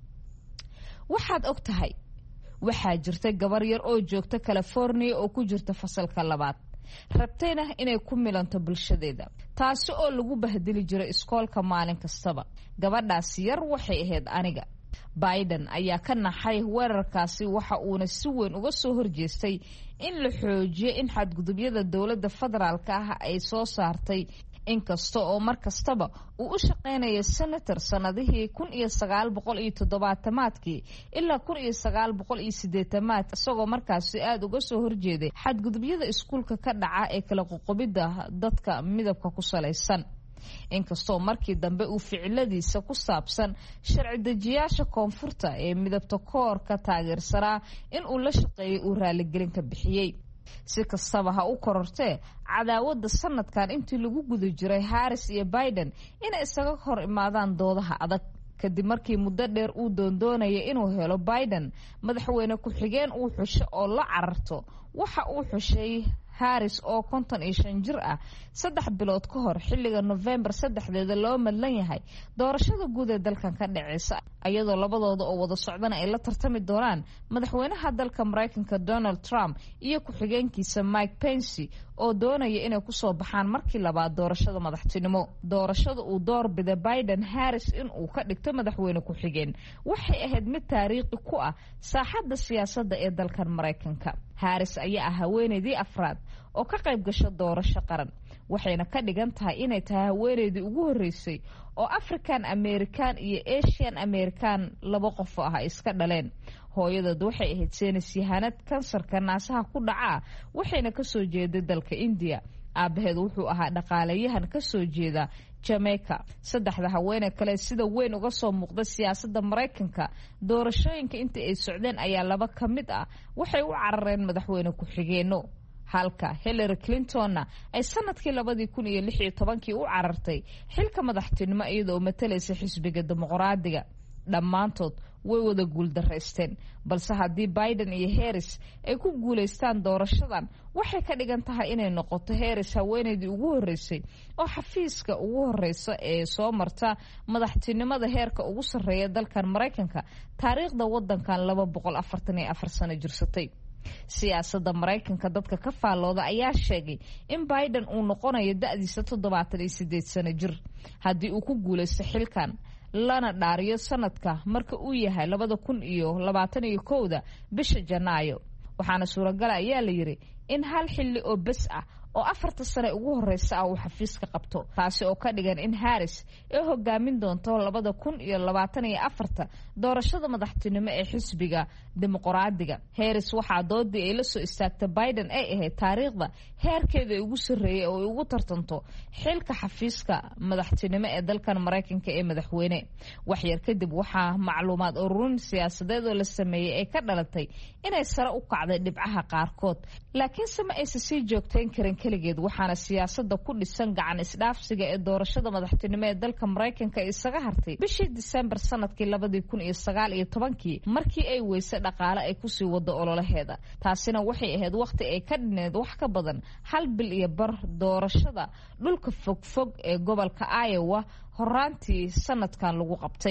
waxaad og tahay waxaa jirtay gabar yar oo joogta california oo ku jirta fasalka labaad rabtayna inay ku milanto bulshadeeda taasi oo lagu bahdili jiray iskoolka maalin kastaba. gabadhaasi yar waxay ahayd aniga. biden ayaa ka naxay weerarkaasi waxa uuna si weyn uga soo horjeestay in la xoojiyo in xadgudubyada dowladda federaalka ah ay soo saartay inkasta oo mar kastaba uu u shaqaynaya senator sanadihii kun iyo sagaal boqol iyo toddobaatamaadkii ilaa kun iyo sagaal boqol iyo sideetamaad isagoo markaasi aada uga soo horjeeday xadgudubyada iskuulka ka dhaca ee kala qoqobidda dadka midabka ku salaysan. inkastoo markii dambe uu ficiladiisa ku saabsan sharci dejiyaasha koonfurta ee midabta koorka taageersanaa in uu la shaqeeyay uu raaligelin ka bixiyey. si kastaba ha u korortee cadaawadda sanadkan intii lagu guda jiray harris iyo biden inay isaga hor imaadaan doodaha adag kadib markii muddo dheer uu doondoonaya inuu helo biden madaxweyne ku-xigeen uu xusho oo la cararto waxa uu xushay harris oo konton iyo shan jir ah saddex bilood ka hor xilliga novembar saddexdeeda loo madlan yahay doorashada guud ee dalkan ka dhaceysa iyadoo labadooda oo wada socdana ay la tartami doonaan madaxweynaha dalka maraykanka donald trump iyo ku-xigeenkiisa mike pence oo doonaya inay kusoo baxaan markii labaad doorashada madaxtinimo. doorashada uu doorbida biden harris in uu ka dhigto madaxweyne ku-xigeen waxay ahayd mid taariikhi ku ah saaxadda siyaasadda ee dalkan maraykanka. harris ayaa ah haweeneydii afraad oo ka qayb gasho doorasho qaran waxayna ka dhigan tahay inay tahay haweeneydii ugu horreysay oo african american iyo asian american laba qof ah ay iska dhaleen. hooyadeed waxay ahayd seenis yahanad kansarka naasaha ku dhacaa waxayna kasoo jeeday dalka indiya. aabaheed wuxuu ahaa dhaqaalayahan kasoo jeeda jamaica. saddexda haweeney kale sida weyn uga soo muuqda siyaasadda maraykanka doorashooyinka intii ay socdeen ayaa laba ka mid ah waxay u carareen madaxweyne ku-xigeenno halka hillary clintonna ay sanadkii labadii kun iyo lix iyo tobankii u carartay xilka madaxtinimo iyadoo matalaysa xisbiga dimuqraadiga. dhammaantood way wada guuldaraysteen balse haddii biden iyo harris ay ku guulaystaan doorashadan waxay ka dhigan tahay inay noqoto harris haweeneydii ugu horreysay oo xafiiska ugu horreysa ee soo marta madaxtinimada heerka ugu sarreeya dalkan maraykanka taariikhda wadankan laba boqol afartan iyo afar sano jirsatay. siyaasadda maraykanka dadka ka faallooda ayaa sheegay in biden uu noqonayo da-diisa toddobaatan iyo sideed sano jir haddii uu ku guulaysto xilkan lana dhaariyo sanadka marka uu yahay labada kun iyo labaatan iyo kowda bisha janaayo. waxaana suuragal ayaa la yidhi in hal xilli oo bes ah oo afarta sane ugu horreysa ah uu xafiiska qabto taasi oo ka dhigan in harris ay hogaamin doonto labada kun iyo labaatan iyo afarta doorashada madaxtinimo ee xisbiga dimuqraadiga. harris waxaa doodii ay la soo istaagta biden ay ahayd taariikhda heerkeeda ugu sarreeyay oo ay ugu tartanto xilka xafiiska madaxtinimo ee dalkan maraykanka ee madaxweyne. waxyar kadib waxaa macluumaad ururin siyaasadeed oo la sameeyey ay ka dhalatay inay sare u kacday dhibcaha qaarkood laakiinse ma aysa sii joogtayn karin keligeed waxaana siyaasadda ku dhisan gacan isdhaafsiga ee doorashada madaxtinimo ee dalka maraykanka isaga hartay bishii disembar sanadkii labadii kun iyo sagaal iyo tobankii markii ay weyse dhaqaale ay kusii wado ololaheeda. taasina waxay ahayd wakhti ay ka dhineed wax ka badan hal bil iyo bar doorashada dhulka fogfog ee gobolka iowa horaantii sanadkan lagu qabtay.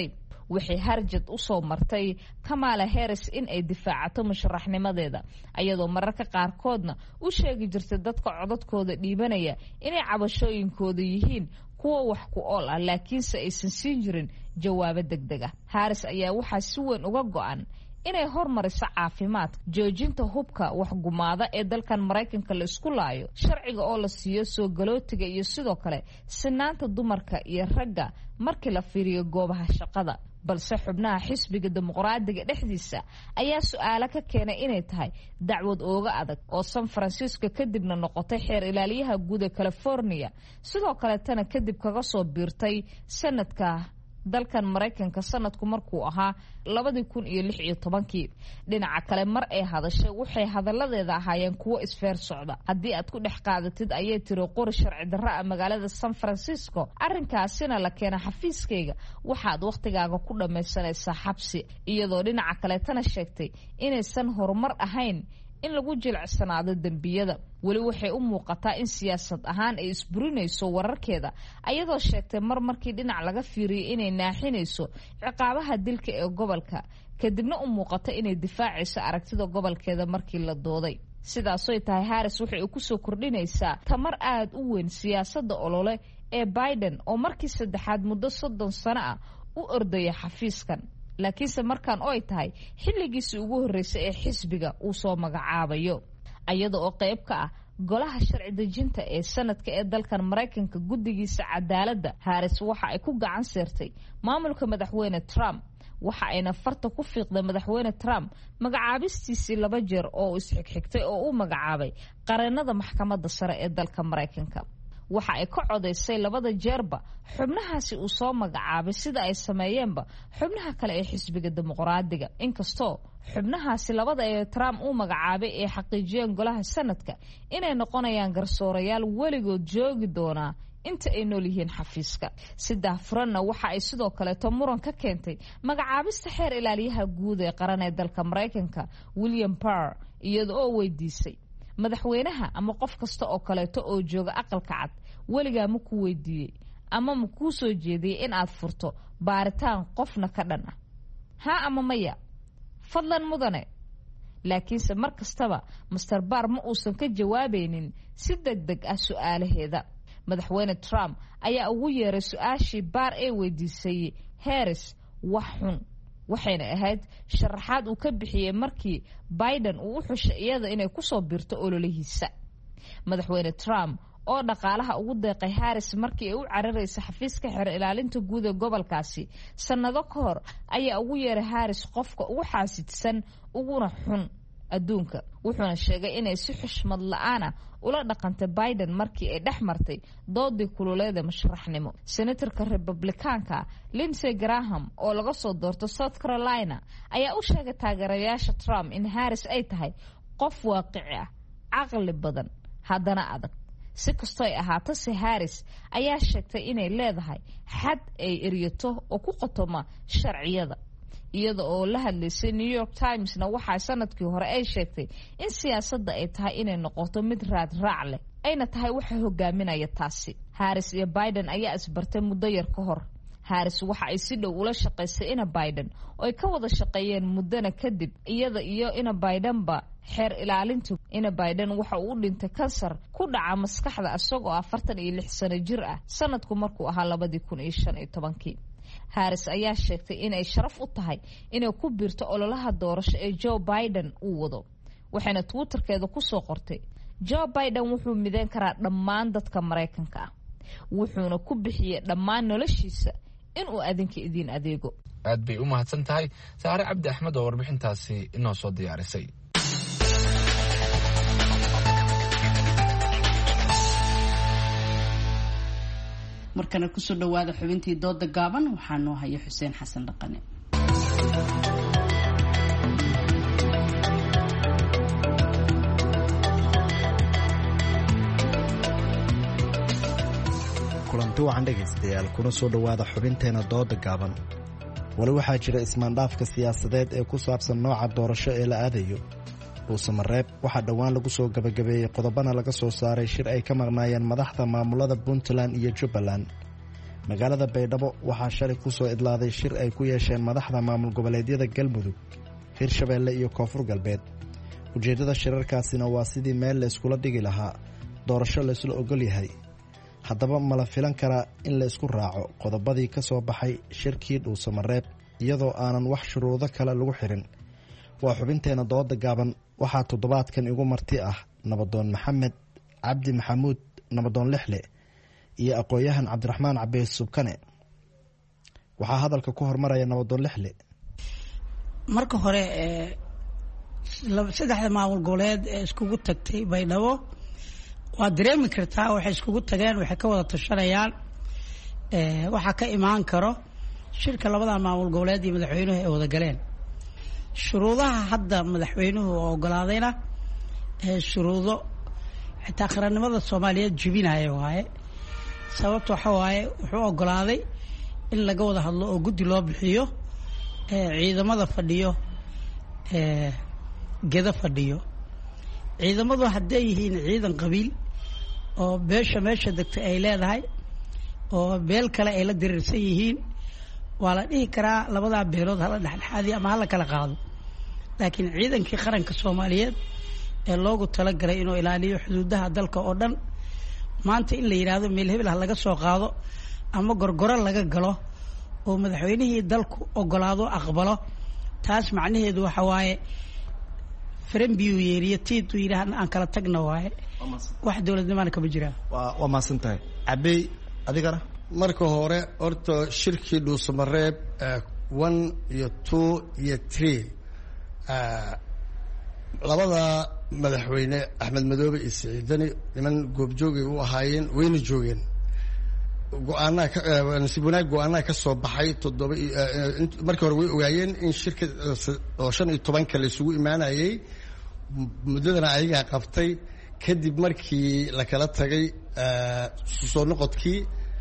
waxay harjad u soo martay Kamala Harris in ay difaacato musharaxnimadeeda ayadoo mararka qaarkoodna u sheegi jirtay dadka codadkooda dhiibanaya inay cabashooyinkooda yihiin kuwa wax ku ool ah laakiinse aysan siin jirin jawaabo degdeg ah. Harris ayaa waxaa si weyn uga go'an inay hormariso caafimaadka, joojinta hubka waxgumaada ee dalkan Mareykanka la isku laayo, sharciga oo la siiyo soo galootiga iyo sidoo kale sinaanta dumarka iyo ragga markii la fiiriyo goobaha shaqada. balse xubnaha xisbiga dimuqraadiga dhexdiisa ayaa su'aalo ka keenay inay tahay dacwad ooga adag oo San Francisco kadibna noqotay xeer ilaaliyaha guud ee California, sidoo kale tan kadib kaga soo biirtay sanadka dalkan Mareykanka sanadku markuu ahaa labada kun iyo lix iyo tobankii. dhinaca kale mar ay hadashay waxay hadaladeeda ahaayeen kuwo isfeer socda. haddii aad ku dhex qaadatid ayay tiri qori sharci darro ah magaalada San Francisco, arrinkaasina la keena xafiiskayga, waxaad waqtigaaga ku dhamaysanaysaa xabsi. iyadoo dhinaca kale tan sheegtay inaysan horumar ahayn in lagu jilcsanaado dambiyada. weli waxay u muuqataa in siyaasad ahaan ay isburinayso wararkeeda, ayadoo sheegtay mar markii dhinac laga fiiriyay inay naaxinayso ciqaabaha dilka ee gobolka, kadibna u muuqata inay difaacayso aragtida gobolkeeda markii la dooday. sidaasoy tahay Harris waxay ku soo kordhinaysaa tamar aad u weyn siyaasadda olole ee Biden oo markii saddexaad muddo soddon sano ah u ordaya xafiiskan, laakiinse markaan oo ay tahay xilligiisii ugu horreysay ee xisbiga uu soo magacaabayo. ayada oo qayb ka ah golaha sharci dejinta ee sanadka ee dalkan Mareykanka guddigiisa cadaaladda, Harris waxa ay ku gacan saartay maamulka madaxweyne Trump, waxa ayna farta ku fiiqday madaxweyne Trump magacaabistiisii laba jeer oo isxigxigtay oo uu magacaabay qareenada maxkamadda sare ee dalka Mareykanka. waxa ay ka codaysay labada jeerba xubnahaasi uu soo magacaabay sida ay sameeyeenba xubnaha kale ee xisbiga dimuqraadiga. inkastoo xubnahaasi labada ee Trump uu magacaabay ee xaqiijiyeen golaha sanadka inay noqonayaan garsoorayaal weligood joogi doonaa inta ay nool yihiin xafiiska. saddex furanna waxa ay sidoo kale muran ka keentay magacaabista xeer ilaaliyaha guud ee qaran ee dalka Mareykanka William Barr, iyadoo oo weydiisay madaxweynaha ama qof kasta oo kaleeto oo jooga aqalka cad weligaa ma ku weydiiyey ama ma kuu soo jeediyey in aad furto baaritaan qofna ka dhan ah, ha ama maya, fadlan mudane. laakiinse mar kastaba Mister Barr ma uusan ka jawaabaynin si degdeg ah su'aalaheeda. madaxweyne Trump ayaa ugu yeeray su'aashii Barr ee weydiisay Harris wax xun, waxayna ahayd sharaxaad uu ka bixiyay markii Biden uu u xushay iyada inay ku soo biirto ololihiisa. madaxweyne Trump oo dhaqaalaha ugu deeqay Harris markii ay u cararaysay xafiiska xeer ilaalinta guud ee gobolkaasi sanado ka hor ayaa ugu yeeray Harris qofka ugu xaasidsan uguna xun adduunka, wuxuuna sheegay inay si xushmad la'aan ah ula dhaqantay Biden markii ay dhex martay doodii kululeeda musharaxnimo. senatorka Republikaanka Lindsey Graham oo laga soo doorto South Carolina ayaa u sheegay taageerayaasha Trump in Harris ay tahay qof waaqici ah, caqli badan, haddana adag. si kastoo ay ahaato si Harris ayaa sheegtay inay leedahay xad ay eryato oo ku qotoma sharciyada. iyada oo la hadlaysay New York Timesna waxaa sanadkii hore ay sheegtay in siyaasadda ay tahay inay noqoto mid raad raac leh, ayna tahay waxa hogaaminaya taasi. Harris iyo Biden ayaa isbartay muddo yar ka hor. Harris waxa ay si dhow ula shaqaysay ina Biden oo ay ka wada shaqeeyeen muddana kadib iyada iyo ina Bidenba xeer ilaalintu. ina Biden waxa uu dhintay kansar ku dhaca maskaxda isagoo afartan iyo lix sano jir ah sanadku markuu ahaa labada kun iyo shan iyo tobankii. Harris ayaa sheegtay inay sharaf u tahay inay ku biirto ololaha doorasho ee Joe Biden uu wado, waxayna Twitterkeeda ku soo qortay Joe Biden wuxuu mideyn karaa dhammaan dadka Mareykanka ah, wuxuuna ku bixiyay dhammaan noloshiisa inuu adinka idin adeego. aad bay u mahadsan tahay Saare Cabdi Axmed oo warbixintaasi inoo soo diyaarisay. markana ku soo dhawaada xubintii dooda gaaban waxaa noo haya Xuseen Xasan Dhaqane. kulanti wacan dhegaystayaal kuna soo dhawaada xubinteena dooda gaaban. wali waxaa jira ismaandhaafka siyaasadeed ee ku saabsan nooca doorasho ee la aadayo. dhuusamareeb waxaa dhowaan lagu soo gabagabeeyey qodobana laga soo saaray shir ay ka maqnaayeen madaxda maamulada Puntland iyo Jubbaland. magaalada baydhabo waxaa shalay ku soo idlaaday shir ay ku yeesheen madaxda maamul goboleedyada galmudug hirshabeelle iyo koonfur galbeed ujeeddada shirarkaasina waa sidii meel la iskula dhigi lahaa doorasho laysla ogol yahay haddaba ma la filan karaa in la isku raaco qodobadii ka soo baxay shirkii dhuusamareeb iyadoo aanan wax shuruudo kale lagu xirin waa xubinteena dooda gaaban waxaa toddobaadkan igu marti ah nabadoon maxamed cabdi maxamuud nabadoon lixle iyo aqoon-yahan cabdiraxmaan cabeys subkane waxaa hadalka ku hormaraya nabadoon lixle. marka hore saddexda maamul goboleed ee iskugu tagtay baydhabo waa dareemi kartaa waxay iskugu tageen waxay ka wada tashanayaan waxaa ka imaan karo shirka labada maamul goboleed iyo madaxweynuhu ay wada galeen shuruudaha hadda madaxweynuhu oo ogolaadayna shuruudo xitaa qarannimada soomaaliyeed jebinaya waaye sababta waxa waaye wuxuu ogolaaday in laga wada hadlo oo guddi loo bixiyo ciidamada fadhiyo geda fadhiyo ciidamadu hadday yihiin ciidan qabiil oo beesha meesha degta ay leedahay oo beel kale ay la diriirsan yihiin waa la dhihi karaa labadaa beelood hala dhexdhexaadiyo ama hala kala qaado laakiin ciidankii qaranka soomaaliyeed ee loogu talagalay inuu ilaaliyo xuduudaha dalka oo dhan maanta in la yidhaahdo meel hebel ha laga soo qaado ama gorgoro laga galo oo madaxweynihii dalku ogolaado aqbalo taas macnaheedu waxa waaye faranbiyu yeeriyo tiidu yidhaahna aan kala tagna waaye wax dowladnimaana kama jiraan. waa mahadsan tahay cabey adigana. marka hore horta shirkii dhuusamareeb one iyo two iyo three labada madaxweyne axmed madoobe iyo siciidani niman goobjoogay u ahaayeen wayna joogeen go-aanaa nasiib wanaag go-aanaha ka soo baxay toddoba markii hore way ogaayeen in shirka oo shan iyo tobanka la isugu imaanayay muddadana ayagaa qabtay kadib markii la kala tagay soo noqodkii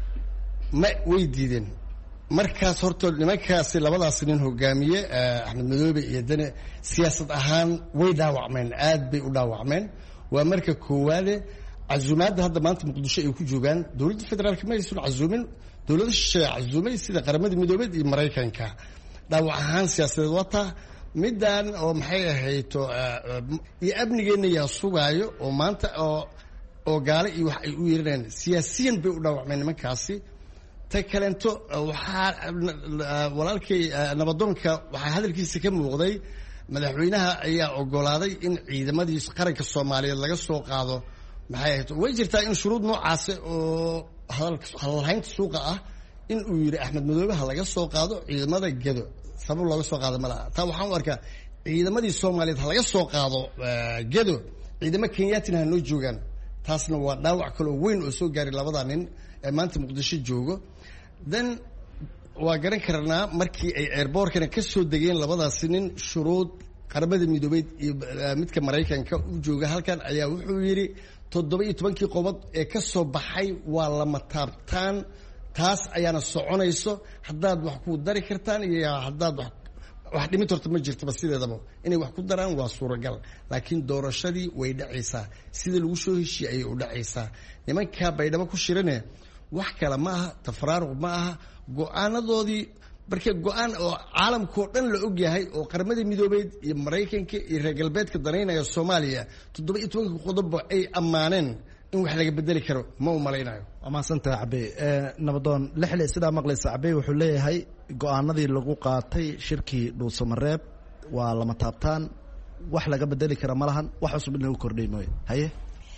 ma way diideen markaas horta nimankaasi labadaas nin hogaamiye axmed madoobe iyo dane siyaasad ahaan way dhaawacmeen aad bay u dhaawacmeen waa marka koowaade casuumaadda hadda maanta muqdisho ay ku joogaan dowladda federaalka ma aysan casuumin dowlada shisheeye casuumay sida qaramada midoobeed iyo maraykanka dhaawac ahaan siyaasadeed wataa middan oo maxay ahayto iyo amnigeenna yaa sugaayo oo maanta oo oo gaale iyo wax ay u yeeranayaan siyaasiyan bay u dhaawacmeen nimankaasi ta kaleento waxaa walaalkay nabadoonka waxaa hadalkiisa ka muuqday madaxweynaha ayaa ogolaaday in ciidamadii qaranka soomaaliyeed laga soo qaado maxay ahayd way jirtaa in shuruud noocaasi oo hadalhaynta suuqa ah in uu yidhi axmed madoobe ha laga soo qaado ciidamada gedo sabab looga soo qaado ma laha taa waxaan u arkaa ciidamadii soomaaliyeed ha laga soo qaado gedo ciidamo kenyatina ha noo joogaan taasna waa dhaawac kaloo weyn oo soo gaaray labada nin ee maanta muqdisho joogo then waa garan karnaa markii ay airbortkana ka soo degeen labadaasi nin shuruud qaramada midoobeed iyo midka maraykanka u jooga halkan ayaa wuxuu yidhi toddoba iyo tobankii qobod ee ka soo baxay waa lama taabtaan taas ayaana soconayso haddaad wax ku dari kartaan iyo haddaad wax wax dhimid horta ma jirtaba sideedaba inay wax ku daraan waa suuragal laakiin doorashadii way dhacaysaa sida lagu soo heshiiyey ayay u dhacaysaa nimankaa baydhabo ku shirane wax kale ma aha tafraaruq ma aha go-aanadoodii marka go-aan oo caalamkao dhan la og yahay oo qaramada midoobeed iyo maraykanka iyo reer galbeedka danaynaya soomaaliya toddoba iyo tobanka qodobba ay ammaaneen in wax laga bedeli karo ma u malaynayo. waa mahadsantaha cabey nabadoon lixle sidaa maqlaysa cabey wuxuu leeyahay go-aanadii lagu qaatay shirkii dhuusamareeb waa lama taabtaan wax laga bedeli kara ma lahan wax cusub in lagu kordhay mooye haye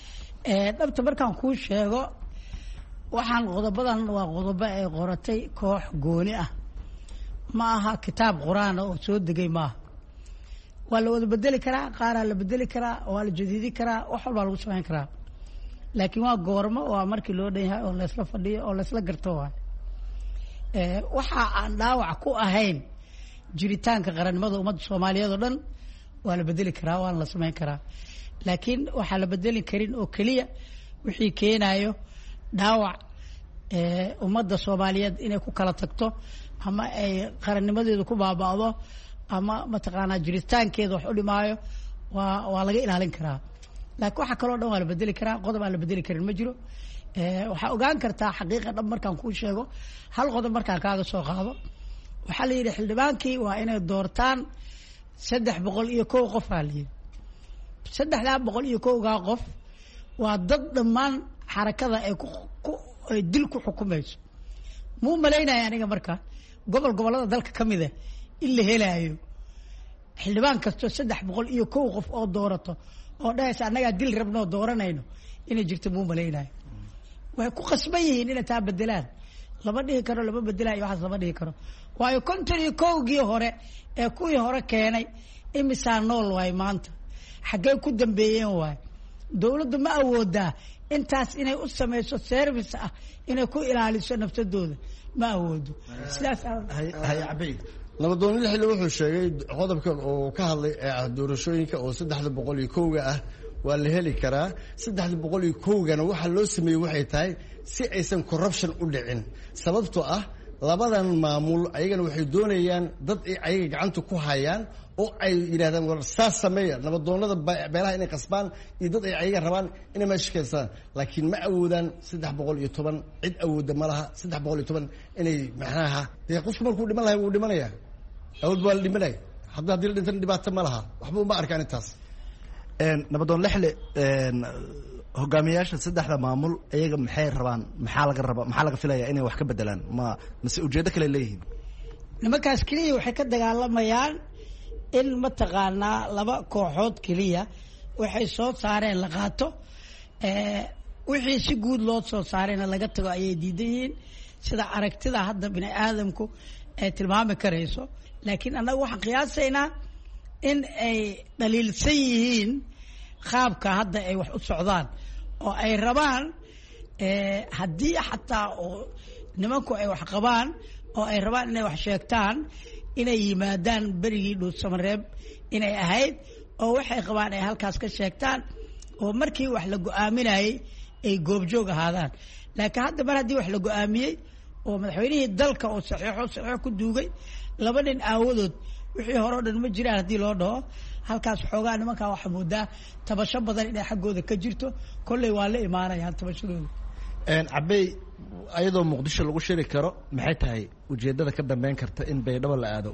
dhabta markaan kuu sheego waxaan qodobadan waa qodobo ay qoratay koox gooni ah ma aha kitaab qur-aan oo soo degay maaha waa la wada bedeli karaa qaaraa la bedeli karaa waa la jadiidi karaa wax walbaa lagu samayn karaa laakiin waa goormo waa markii loo dhan yahay oo laysla fadhiyo oo laysla garto waay waxa aan dhaawac ku ahayn jiritaanka qarannimada ummadda soomaaliyeed oo dhan waa la bedeli karaa waana la samayn karaa laakiin waxaa la bedeli karin oo keliya wixii keenayo dhaawac ummadda soomaaliyeed inay ku kala tagto ama ay qarannimadeedu ku baaba'do ama mataqaanaa jiritaankeeda wax u dhimaayo waa waa laga ilaalin karaa laakiin waxa kaloo dhan waa la bedeli karaa qodob aan la bedeli karin ma jiro waxaa ogaan kartaa xaqiiqa dhab markaan kuu sheego hal qodob markaan kaaga soo qaado waxaa la yidhi xildhibaankii waa inay doortaan saddex boqol iyo kow qof aa layidhi saddexdaa boqol iyo kowgaa qof waa dad dhammaan xarakada ay ku ay dil ku xukumayso muu malaynaya aniga marka gobol gobollada dalka ka mida in la helaayo xildhibaan kastoo saddex boqol iyo kow qof oo doorato oo dhahaysa annagaa dil rabnoo dooranayno inay jirto muu malaynayo way ku qasban yihiin inay taa bedelaan lama dhihi karo lama bedelayo waxaas lama dhihi karo waayo konton iyo kowgii hore ee kuwii hore keenay imisaa nool waay maanta xaggey ku dambeeyeen waay dowladdu ma awoodaa intaas inay u samayso service ah inay ku ilaaliso naftadooda ma awoodo sidaas nabadoon xilli wuxuu sheegay qodobka oo ka hadlay ee ah doorashooyinka oo saddexda boqol iyo kowga ah waa la heli karaa saddexda boqol iyo kowgana waxaa loo sameeyey waxay tahay si aysan corruption u dhicin sababtoo ah labadan maamul ayagana waxay doonayaan dad ay ayaga gacanta ku hayaan oo ay yidhahdaan war saas sameeya nabadoonada beelaha inay qasbaan iyo dad ay ayaga rabaan inay meesha keenstaan laakiin ma awoodaan saddex boqol iyo toban cid awooda ma laha saddex boqol iyo toban inay macnaha dee qofku markuu dhiman lahay wuu dhimanaya awood baa la dhimanaya hadda haddii la dhintan dhibaato ma laha waxba uma arkaan intaas nabadoon lexle hogaamiyayaasha saddexda maamul iyaga maxay rabaan maxaa laga raba maxaa laga filaya inay wax ka bedelaan ma mase ujeeddo kale leeyihiin nimankaas keliya waxay ka dagaalamayaan in mataqaanaa laba kooxood keliya waxay soo saareen la qaato wixii si guud loo soo saarayna laga tago ayay diidan yihiin sida aragtida hadda bini aadamku ay tilmaami karayso laakiin annaga waxaan qiyaasaynaa in ay dhaliilsan yihiin qaabka hadda ay wax u socdaan oo ay rabaan haddii xataa oo nimanku ay wax qabaan oo ay rabaan inay wax sheegtaan inay yimaadaan berigii dhuusamareeb inay ahayd oo waxay qabaan ay halkaas ka sheegtaan oo markii wax la go-aaminayay ay goobjoog ahaadaan laakiin hadda mar haddii wax la go-aamiyey oo madaxweynihii dalka oo saxiixo saxiix ku duugay laba nin aawadood wixii hore o dhan ma jiraan haddii loo dhaho halkaas xoogaa nimankaa waxaa moodaa tabasho badan inay xaggooda ka jirto kolley waa la imaanayaan tabashadooda cabey ayadoo muqdisho lagu shiri karo maxay tahay ujeedada ka dambeyn karta in baydhabo la aado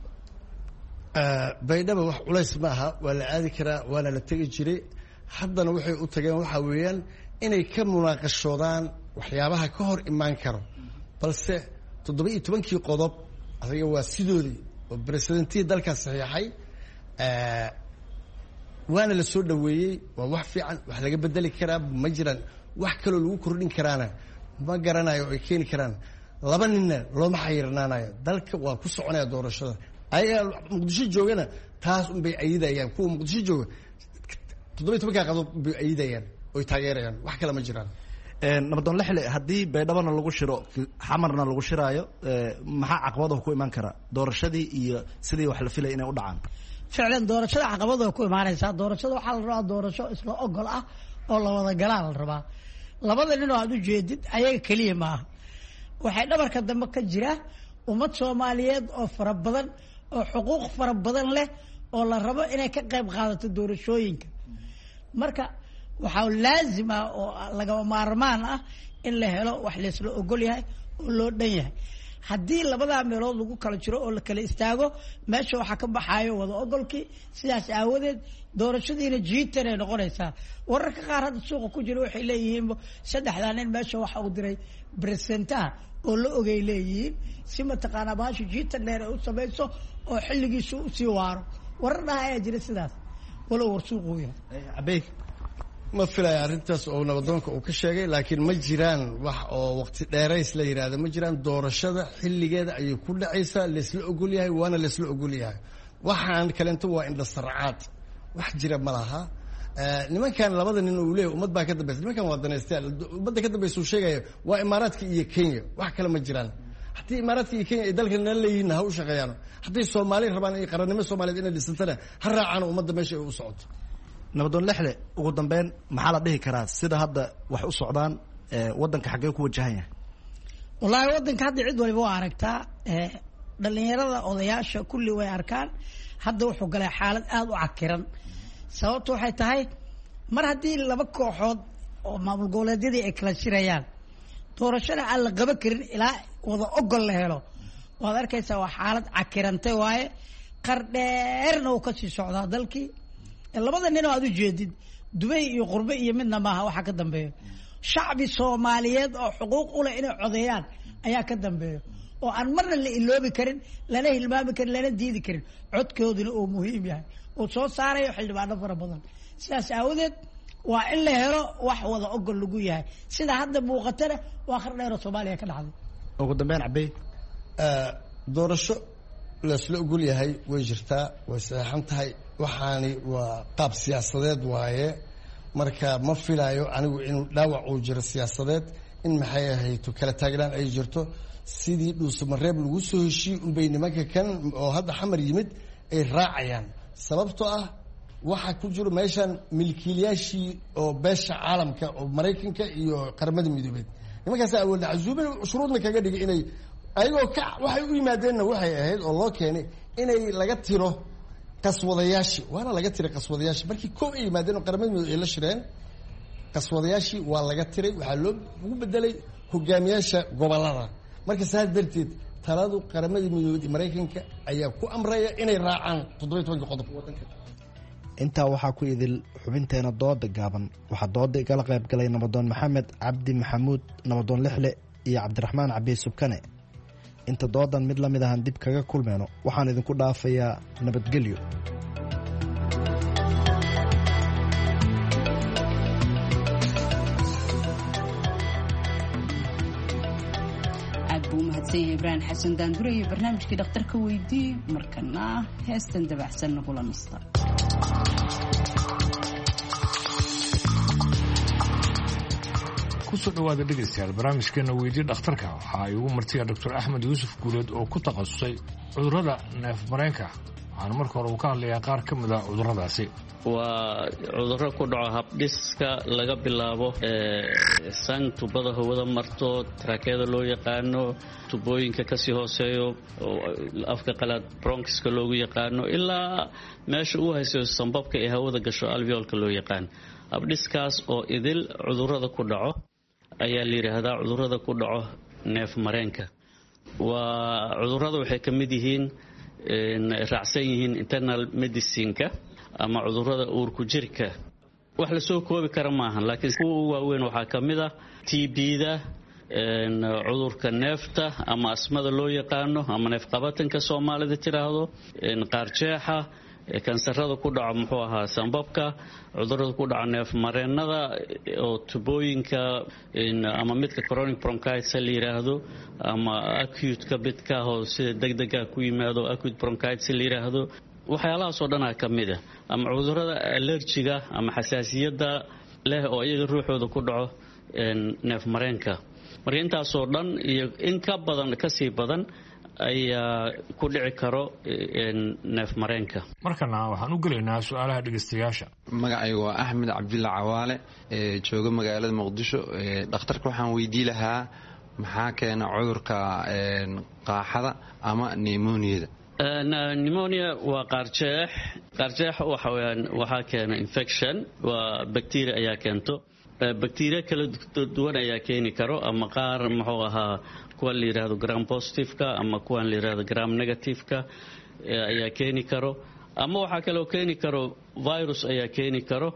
baydhabo wax culays ma aha waa la aadi karaa waana la tegi jiray haddana waxay u tageen waxaa weeyaan inay ka munaaqashoodaan waxyaabaha ka hor imaan karo balse toddoba iyo tobankii qodob adiga waa sidoodii oo presidentihii dalkaas saxiixay waana la soo dhaweeyey waa wax fiican wax laga bedeli karaa ma jiraan wax kaloo lagu kordhin karaana ma garanayo ay keeni karaan laba ninna looma xayirnaanayo dalka waa ku soconaya doorashada ayaga muqdisho joogana taas unbay ayidayaan kuwa muqdisho jooga toddoba iyo tobankaa qodob bay ayidayaan oy taageerayaan wax kale ma jiraan nabadoon lexle haddii baydhabona lagu shiro xamarna lagu shiraayo maxaa caqabadaha ku imaan kara doorashadii iyo sidii wax la filay inay u dhacaan ficlan doorashada caqabada ku imaanaysaa doorashada waxaa la rabaa doorasho isla ogol ah oo la wada galaa la rabaa labada nin oo aad u jeedid ayaga keliya maaha waxay dhabarka dambe ka jira ummad soomaaliyeed oo fara badan oo xuquuq fara badan leh oo la rabo inay ka qayb qaadato doorashooyinka marka waxaa laazim ah oo lagama maarmaan ah in la helo wax laysla ogol yahay oo loo dhan yahay haddii labadaa meelood lagu kala jiro oo la kala istaago meesha waxaa ka baxaayo wada ogolkii sidaas aawadeed doorashadiina jiitan ay noqonaysaa wararka qaar hadda suuqa ku jira waxay leeyihiin saddexdaa nin meesha waxa uu diray bresentaha oo la ogay leeyihiin si mataqaanaa baasha jiitan dheer ay u samayso oo xilligiisu usii waaro warar dhaha ayaa jira sidaas walow war suuquu yahay ma filaya arrintaas oo nabadoonka uu ka sheegay laakiin ma jiraan wax oo waqti dheerays la yidhaahdo ma jiraan doorashada xilligeeda ayay ku dhacaysaa laysla ogol yahay waana laysla ogol yahay waxaan kalento waa indhasarcaad wax jira ma laha nimankan labada nin uu leeyahy ummad baa ka dambaysa nimankan waa danaystayaal ummadda ka dambaysa uu sheegaya waa imaaraadka iyo kenya wax kale ma jiraan haddii imaaraadka iyo kenya ay dalkan nala leeyihiin ha u shaqeeyaan hadday soomaali rabaan iyo qarannimo soomaaliyeed inay dhisantana ha raacaan ummadda meesha ay u socoto nabadoon lexle ugu dambeyn maxaa la dhihi karaa sida hadda wax u socdaan waddanka xaggee ku wajahan yahay wallaahi waddanka hadda cid waliba waa aragtaa dhalinyarada odayaasha kulli way arkaan hadda wuxuu galay xaalad aada u cakiran sababtu waxay tahay mar haddii laba kooxood oo maamul goboleedyadii ay kala shirayaan doorashada aan la qaban karin ilaa wada ogol la helo waad arkaysaa waa xaalad cakirantay waaye qar dheerna uu kasii socdaa dalkii labada nin oo aad u jeedid dubay iyo qurbe iyo midna maaha waxaa ka dambeeyo shacbi soomaaliyeed oo xuquuq u leh inay codeeyaan ayaa ka dambeeyo oo aan marna la iloobi karin lana hilmaami karin lana diidi karin codkooduna oo muhiim yahay oo soo saarayo xildhibaano fara badan sidaas aawadeed waa in la helo wax wada ogol lagu yahay sida hadda muuqatana waa qar dheer oo soomaaliya ka dhacday ugu dambeyn cabey doorasho laisla ogol yahay way jirtaa way saxan tahay waxaani waa qaab siyaasadeed waaye marka ma filayo anigu inuu dhaawac uu jiro siyaasadeed in maxay ahayd kala taagnaan ay jirto sidii dhuusamareeb lagu soo heshiiyey unbay nimanka kan oo hadda xamar yimid ay raacayaan sababtoo ah waxaa ku jiro meeshan milkiilayaashii oo beesha caalamka oo maraykanka iyo qaramada midoobeed nimankaas awoodna casuubin shuruudna kaga dhigay inay ayagoo ka waxay u yimaadeenna waxay ahayd oo loo keenay inay laga tiro qaswadayaashii waana laga tiray qaswadayaashii markii koob ay yimaadeen oo qaramada midoobe ay la shireen qaswadayaashii waa laga tiray waxaa loo ugu bedelay hogaamiyaasha gobolada marka saas darteed taladu qaramada midoobe ee maraykanka ayaa ku amraya inay raacaan toddoba iyo tobanka qodob wadanka intaa waxaa ku idil xubinteena dooda gaaban waxaa dooda igala qayb galay nabadoon maxamed cabdi maxamuud nabadoon lixle iyo cabdiraxmaan cabey subkane inta doodan mid la mid ahaan dib kaga kulmeyno waxaan idinku dhaafayaa nabadgelyo aad buu umahadsan yahay ibraahim xasan daandure iyo barnaamijkii dhakhtarka weydii markana heestan dabacsan nagula nasta kusoo dhawaada dhegaystayaal barnaamijkeena weydii dhakhtarka waxa ay ugu martiya doctor axmed yuusuf guuleed oo ku takhasusay cudurrada neef mareenka waxaana marka hore uu ka hadlayaa qaar ka mid a cudurradaasi waa cudurro ku dhaco habdhiska laga bilaabo san tubada hawada marto tarakeeda loo yaqaano tubooyinka kasii hooseeyo afka qalaad bronkiska loogu yaqaano ilaa meesha uu haysayo sambabka ee hawada gasho alveolka loo yaqaan habdhiskaas oo idil cudurrada ku dhaco ayaa la yidhaahdaa cudurrada ku dhaco neef mareenka waa cudurrada waxay ka mid yihiin raacsan yihiin internal medicineka ama cudurrada uurku jirka wax la soo koobi kara maahan laakiin kuwa ugu waaweyn waxaa ka mid ah t b-da cudurka neefta ama asmada loo yaqaano ama neef qabatanka soomaalida tiraahdo qaarjeexa kansarada ku dhaco muxuu ahaa sambabka cudurada ku dhaco neef mareennada oo tubooyinka ama midka chronic bronchitis la yiraahdo ama acute-ka midka oo sida degdega ku yimaado acute bronchitis la yiraahdo waxyaalahaas oo dhan ka mid ah ama cudurada allergiga ama xasaasiyadda leh oo iyaga ruuxooda ku dhaco neef mareenka marka intaas oo dhan iyo in ka badan ka sii badan ayaa ku dhici karo neef mareenka markana waxaan u gelaynaa su-aalaha dhegaystayaasha magacayga waa axmed cabdulla cawaale ee jooga magaalada muqdisho dhakhtarka waxaan weydii lahaa maxaa keena cudurka qaaxada ama nemoniyada pneumonia waa qaarjeex qaarjeex waxa weeyaan waxaa keena infection waa bacteria ayaa keento bacteria kala duwan ayaa keeni karo ama qaar muxuu ahaa kuwan la yidhaahdo gram positiveka ama kuwan la yidhaahdo gram negativeka ayaa keeni karo ama waxaa kaloo keeni karo virus ayaa keeni karo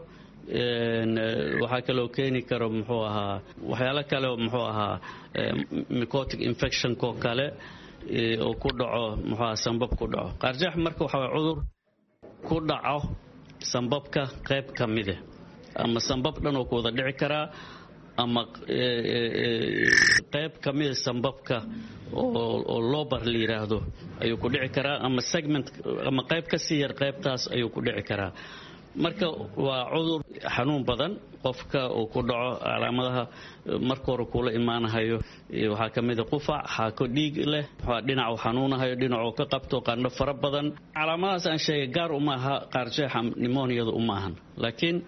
waxaa kaloo keeni karo muxuu ahaa waxyaalo kale oo muxuu ahaa mycotic infectionko kale oo ku dhaco muxuu ahaa sambab ku dhaco qaarjeex marka waxaa waye cudur ku dhaco sambabka qayb ka mide ama sambab dhan oo ku wada dhici karaa ama qayb ka mida sambabka oo lobar la yiraahdo ayuu ku dhici karaa ama segment ama qayb ka sii yar qaybtaas ayuu ku dhici karaa marka waa cudur xanuun badan qofka uu ku dhaco calaamadaha marka hore kula imaanahayo waxaa ka mid a qufac xaako dhiig leh dhinac xanuunahayo dhinacoo ka qabto qandho fara badan calaamadahaas aan sheegay gaar uma aha qaarjeexa nimoniyada uma ahan laakiin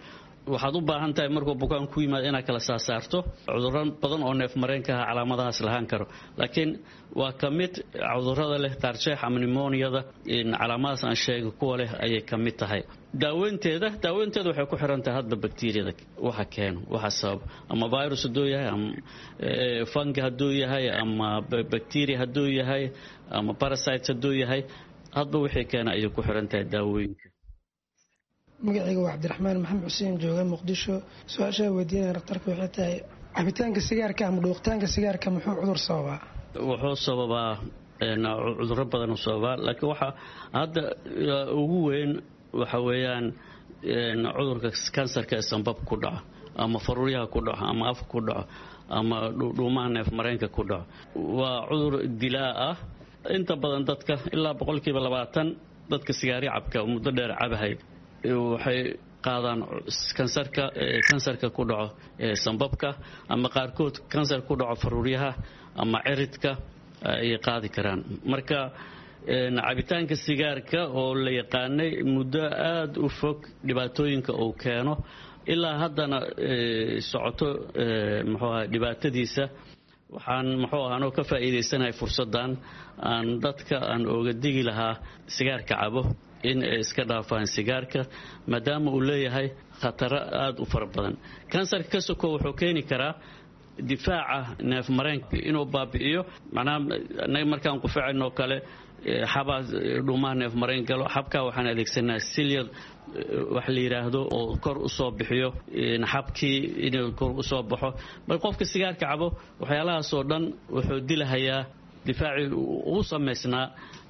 waxaad u baahan tahay markuu bukaan ku yimaado inaad kala saasaarto cudurro badan oo neef mareenka ah calaamadahaas lahaan karo laakiin waa ka mid cudurrada leh qaarjeex ama pneumoniada calaamadahaas aan sheegay kuwa leh ayay ka mid tahay daaweynteeda daaweynteeda waxay ku xiran tahay hadba bakteeriyada waxa keeno waxa sabab ama virus hadduu yahay ama fungi hadduu yahay ama bacteria hadduu yahay ama parasites hadduu yahay hadba wixii keena ayay ku xiran tahay daawooyinka magacayga waa cabdiraxmaan maxamed xuseen jooga muqdisho su-aashaa weydiinaya dhakhtarka waxay tahay cabitaanka sigaarka ama dhuuqitaanka sigaarka muxuu cudur sababaa wuxuu sababaa cudurro badan u sababaa laakiin waxa hadda ugu weyn waxa weeyaan cudurka kansarka ee sanbab ku dhaco ama faruuryaha ku dhaco ama afka ku dhaco ama dhuumaha neef mareenka ku dhaco waa cudur dilaa ah inta badan dadka ilaa boqolkiiba labaatan dadka sigaari cabka muddo dheer cabahay waxay qaadaan kansarka kansarka ku dhaco sanbabka ama qaarkood kansar ku dhaco faruuryaha ama ciridka ay qaadi karaan marka cabitaanka sigaarka oo la yaqaanay muddo aad u fog dhibaatooyinka uu keeno ilaa haddana socoto muxuu ahaa dhibaatadiisa waxaan muxuu ahaa anoo ka faa'iidaysanahay fursaddan aan dadka aan ooga digi lahaa sigaarka cabo in ay iska dhaafaan sigaarka maadaama uu leeyahay khataro aad u fara badan kansarka ka soko wuxuu keeni karaa difaaca neef mareenka inuu baabi'iyo macnaha anaga markaan qufaacayno kale xabaa dhuumaha neef mareen galo xabkaa waxaan adeegsanaa silyad wax la yidhaahdo oo kor u soo bixiyo xabkii inuu kor u soo baxo bal qofka sigaarka cabo waxyaalahaasoo dhan wuxuu dilahayaa difaacii uu samaysnaa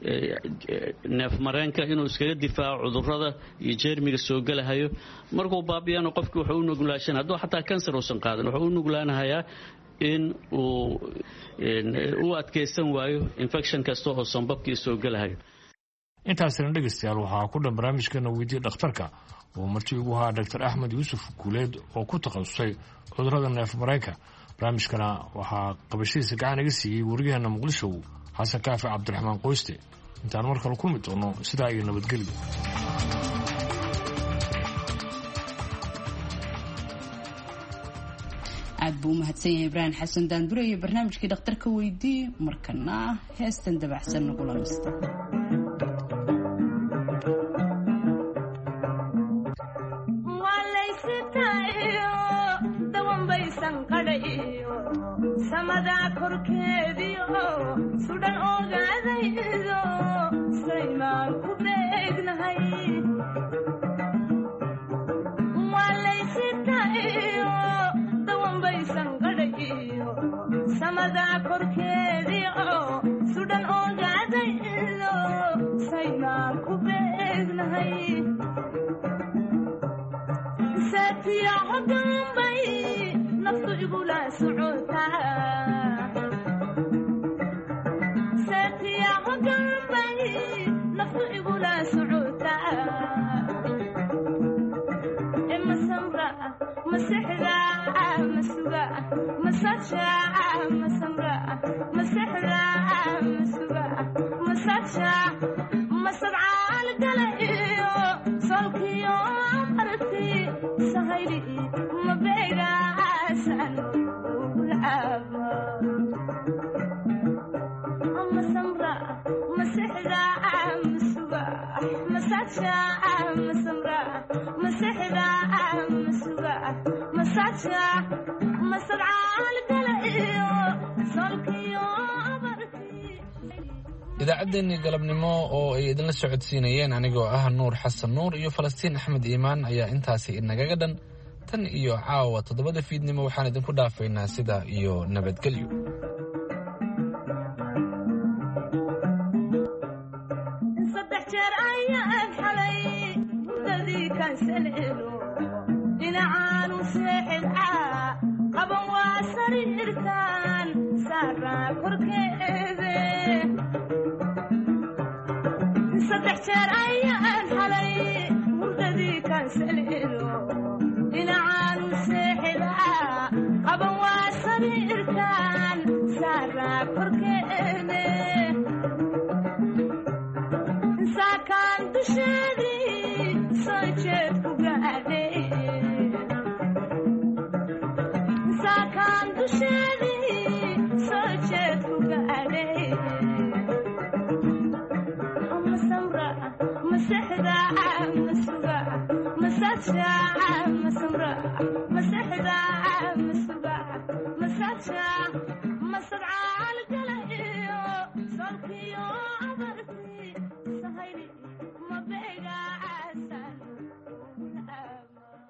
neef mareenka inuu iskaga difaaco cudurrada iyo jeermiga soo galahayo markuu baabi'iyana qofkii wuxuu u nuglaashan hadduu xataa kansar uusan qaadan wuxuu u nuglaanahayaa in uu u adkaysan waayo infection kasta oo sanbabkii soo galahayo intaasina dhegaystayaal waxaa ku dhan barnaamijkeena weydiye dhakhtarka oo marti ugu ahaa doctor axmed yuusuf guuleed oo ku takhasusay cudurrada neef mareenka barnaamijkana waxaa qabashadiisa gacan iga siiyey wariyaheena muqdisho xasan kaafi cabdiraxmaan qoyste intaan mar kale ku mid doono sidaa iyo nabadgelyo aad buu u mahadsan yahay ibraahim xasan daandure iyo barnaamijkii dhakhtarka weydiiye markana heestan dabacsan nagula nasta samada korkeediyo sudhan ogaadaydo saymaan ku beegnahay walaysitayo dawanbaysan qadhayo samada korkeediyo sudhan ogaadaydo saymaan ku beegnahay saatiya hogaanbay naftu igula socotaa saatiya hogaanbay naftu igula socotaa ema samra masixda masuga masaja masamra masixda masuga masaja masabcaal galayo solkiyo arti sahayli mabega idaacaddeenii galabnimo oo ay idinla socodsiinayeen anigoo ah nuur xasan nuur iyo falastiin axmed iimaan ayaa intaasi inagaga dhan tan iyo caawa toddobada fiidnimo waxaan idinku dhaafaynaa sidaa iyo nabadgelyo saddex jeer ayaan xalay mudadii kansalelo dhinacaanu seexilcaa qaban waa sariirtaan saaraa korkeede saddex jeer ayaan xalay mudadii kansalelo dhinacaanu seexilcaa qaban waa sariirtaan saaraa korkeede saakaan dusheedii soo jeed ku gaadhay مساجة مسمرة مسحدة مسبع مساجة